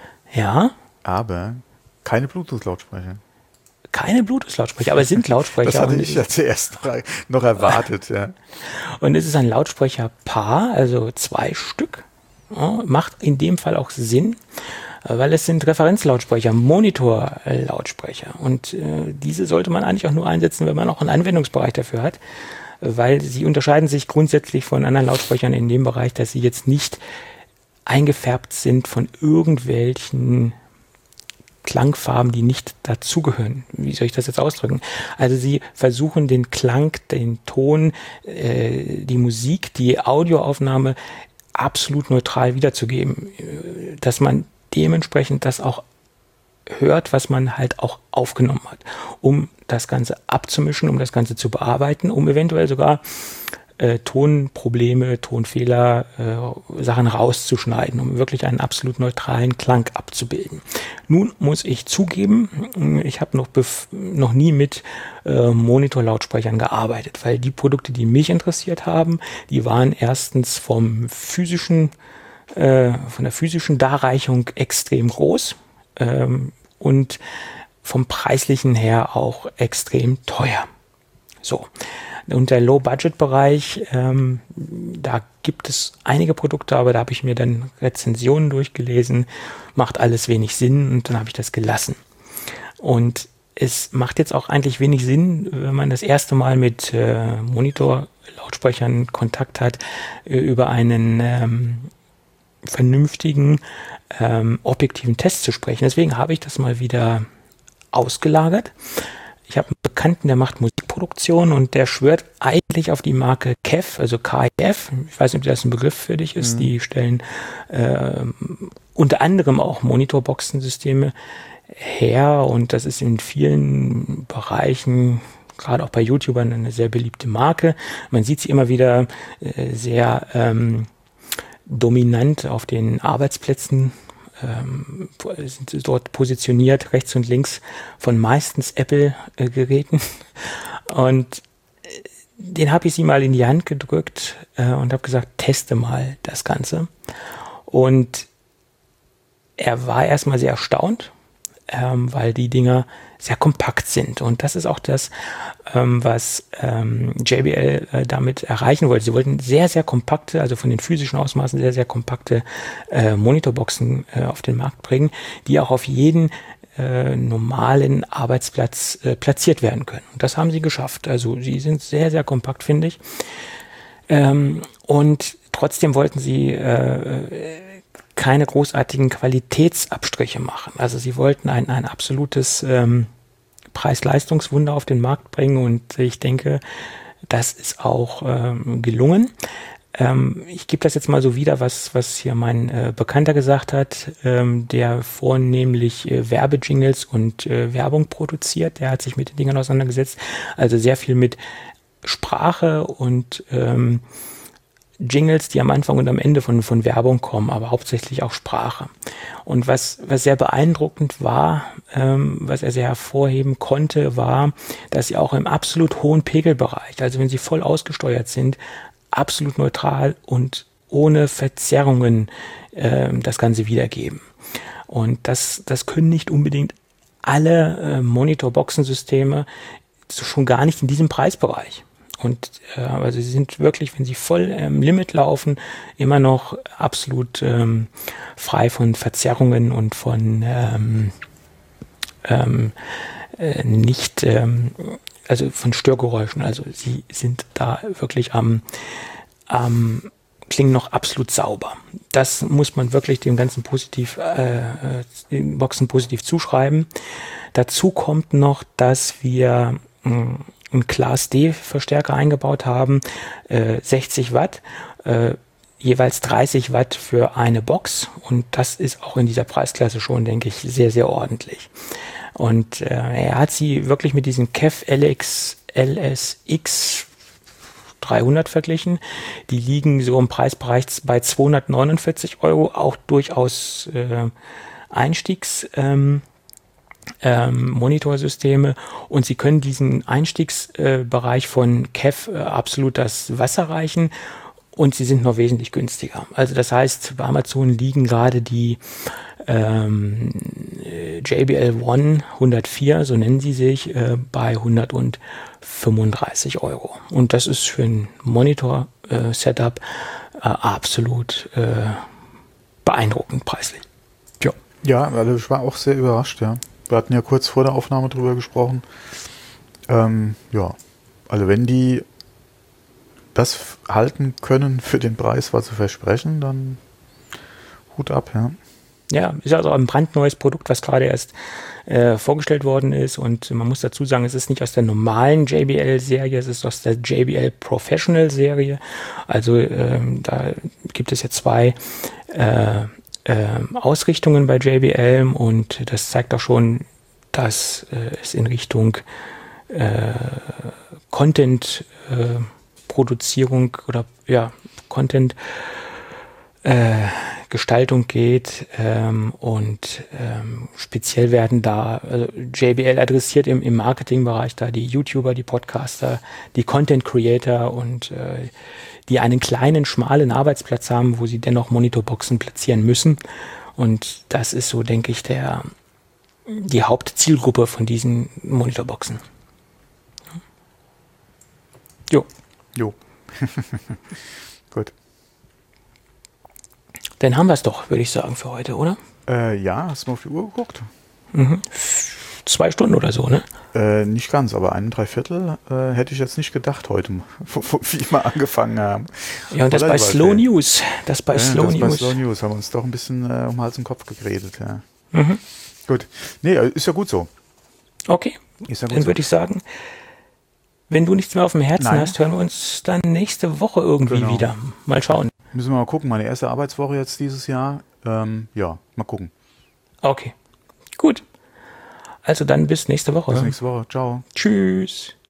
Aber keine Bluetooth-Lautsprecher. Keine Bluetooth-Lautsprecher, aber es sind Lautsprecher. Das hatte ich ja zuerst noch erwartet, ja. Und es ist ein Lautsprecherpaar, also 2 Stück. Ja, macht in dem Fall auch Sinn, weil es sind Referenzlautsprecher, Monitorlautsprecher. Und diese sollte man eigentlich auch nur einsetzen, wenn man auch einen Anwendungsbereich dafür hat, weil sie unterscheiden sich grundsätzlich von anderen Lautsprechern in dem Bereich, dass sie jetzt nicht eingefärbt sind von irgendwelchen Klangfarben, die nicht dazugehören. Wie soll ich das jetzt ausdrücken? Also sie versuchen den Klang, den Ton, die Musik, die Audioaufnahme absolut neutral wiederzugeben, dass man dementsprechend das auch hört, was man halt auch aufgenommen hat, um das Ganze abzumischen, um das Ganze zu bearbeiten, um eventuell sogar Tonprobleme, Tonfehler, Sachen rauszuschneiden, um wirklich einen absolut neutralen Klang abzubilden. Nun muss ich zugeben, ich habe noch nie mit Monitorlautsprechern gearbeitet, weil die Produkte, die mich interessiert haben, die waren erstens von der physischen Darreichung extrem groß und vom preislichen her auch extrem teuer. So. Und der Low-Budget-Bereich, da gibt es einige Produkte, aber da habe ich mir dann Rezensionen durchgelesen, macht alles wenig Sinn und dann habe ich das gelassen. Und es macht jetzt auch eigentlich wenig Sinn, wenn man das erste Mal mit Monitor-Lautsprechern Kontakt hat, über einen vernünftigen, objektiven Test zu sprechen. Deswegen habe ich das mal wieder ausgelagert. Ich habe einen Bekannten, der macht Musikproduktion und der schwört eigentlich auf die Marke KEF, also KIF. Ich weiß nicht, ob das ein Begriff für dich ist. Die stellen unter anderem auch Monitorboxensysteme her und das ist in vielen Bereichen, gerade auch bei YouTubern, eine sehr beliebte Marke. Man sieht sie immer wieder sehr dominant auf den Arbeitsplätzen, sind dort positioniert, rechts und links von meistens Apple-Geräten. Und den habe ich sie mal in die Hand gedrückt und habe gesagt, teste mal das Ganze. Und er war erstmal sehr erstaunt, weil die Dinger sehr kompakt sind. Und das ist auch das, was JBL damit erreichen wollte. Sie wollten sehr, sehr kompakte, also von den physischen Ausmaßen sehr, sehr kompakte Monitorboxen auf den Markt bringen, die auch auf jeden normalen Arbeitsplatz platziert werden können. Und das haben sie geschafft. Also sie sind sehr, sehr kompakt, finde ich. Und trotzdem wollten sie keine großartigen Qualitätsabstriche machen. Also sie wollten ein absolutes Preis-Leistungs-Wunder auf den Markt bringen und ich denke, das ist auch gelungen. Ich gebe das jetzt mal so wieder, was hier mein Bekannter gesagt hat, der vornehmlich Werbejingles und Werbung produziert. Der hat sich mit den Dingern auseinandergesetzt, also sehr viel mit Sprache und Jingles, die am Anfang und am Ende von Werbung kommen, aber hauptsächlich auch Sprache. Und was sehr beeindruckend war, was er sehr hervorheben konnte, war, dass sie auch im absolut hohen Pegelbereich, also wenn sie voll ausgesteuert sind, absolut neutral und ohne Verzerrungen das Ganze wiedergeben. Und das können nicht unbedingt alle Monitorboxensysteme, schon gar nicht in diesem Preisbereich. Und also sie sind wirklich, wenn sie voll im Limit laufen, immer noch absolut frei von Verzerrungen und von also von Störgeräuschen. Also sie sind da wirklich klingen noch absolut sauber. Das muss man wirklich dem Ganzen den Boxen positiv zuschreiben. Dazu kommt noch, dass wir einen Class D Verstärker eingebaut haben, 60 Watt, jeweils 30 Watt für eine Box und das ist auch in dieser Preisklasse schon, denke ich, sehr, sehr ordentlich. Und er hat sie wirklich mit diesem KEF LSX 300 verglichen. Die liegen so im Preisbereich bei 249 €, auch durchaus Monitorsysteme und Sie können diesen Einstiegsbereich von CAF absolut das Wasser reichen und sie sind noch wesentlich günstiger. Also das heißt, bei Amazon liegen gerade die JBL One 104, so nennen sie sich, bei 135 Euro. Und das ist für ein Monitor-Setup absolut beeindruckend preislich. Ja, also ich war auch sehr überrascht, ja. Wir hatten ja kurz vor der Aufnahme drüber gesprochen. Ja, also wenn die das halten können für den Preis, was sie versprechen, dann Hut ab, ja. Ja, ist also ein brandneues Produkt, was gerade erst vorgestellt worden ist und man muss dazu sagen, es ist nicht aus der normalen JBL-Serie, es ist aus der JBL Professional-Serie. Also da gibt es ja zwei Ausrichtungen bei JBL und das zeigt auch schon, dass es in Richtung Content-Produzierung oder ja, Content-Gestaltung geht und speziell werden da, also JBL adressiert im Marketingbereich da die YouTuber, die Podcaster, die Content-Creator und die einen kleinen, schmalen Arbeitsplatz haben, wo sie dennoch Monitorboxen platzieren müssen. Und das ist so, denke ich, die Hauptzielgruppe von diesen Monitorboxen. Jo. Gut. Dann haben wir es doch, würde ich sagen, für heute, oder? Ja, hast du mal auf die Uhr geguckt? 2 Stunden oder so, ne? Nicht ganz, aber 1,75 hätte ich jetzt nicht gedacht heute, wie wir angefangen haben. Ja, und das bei Slow News. Das bei Slow News haben wir uns doch ein bisschen um Hals und Kopf geredet, ja. Gut. Nee, ist ja gut so. Okay, dann würde ich sagen, wenn du nichts mehr auf dem Herzen hast, hören wir uns dann nächste Woche irgendwie wieder. Mal schauen. Müssen wir mal gucken, meine erste Arbeitswoche jetzt dieses Jahr. Ja, mal gucken. Okay, gut. Also dann bis nächste Woche. Bis nächste Woche. Ciao. Tschüss.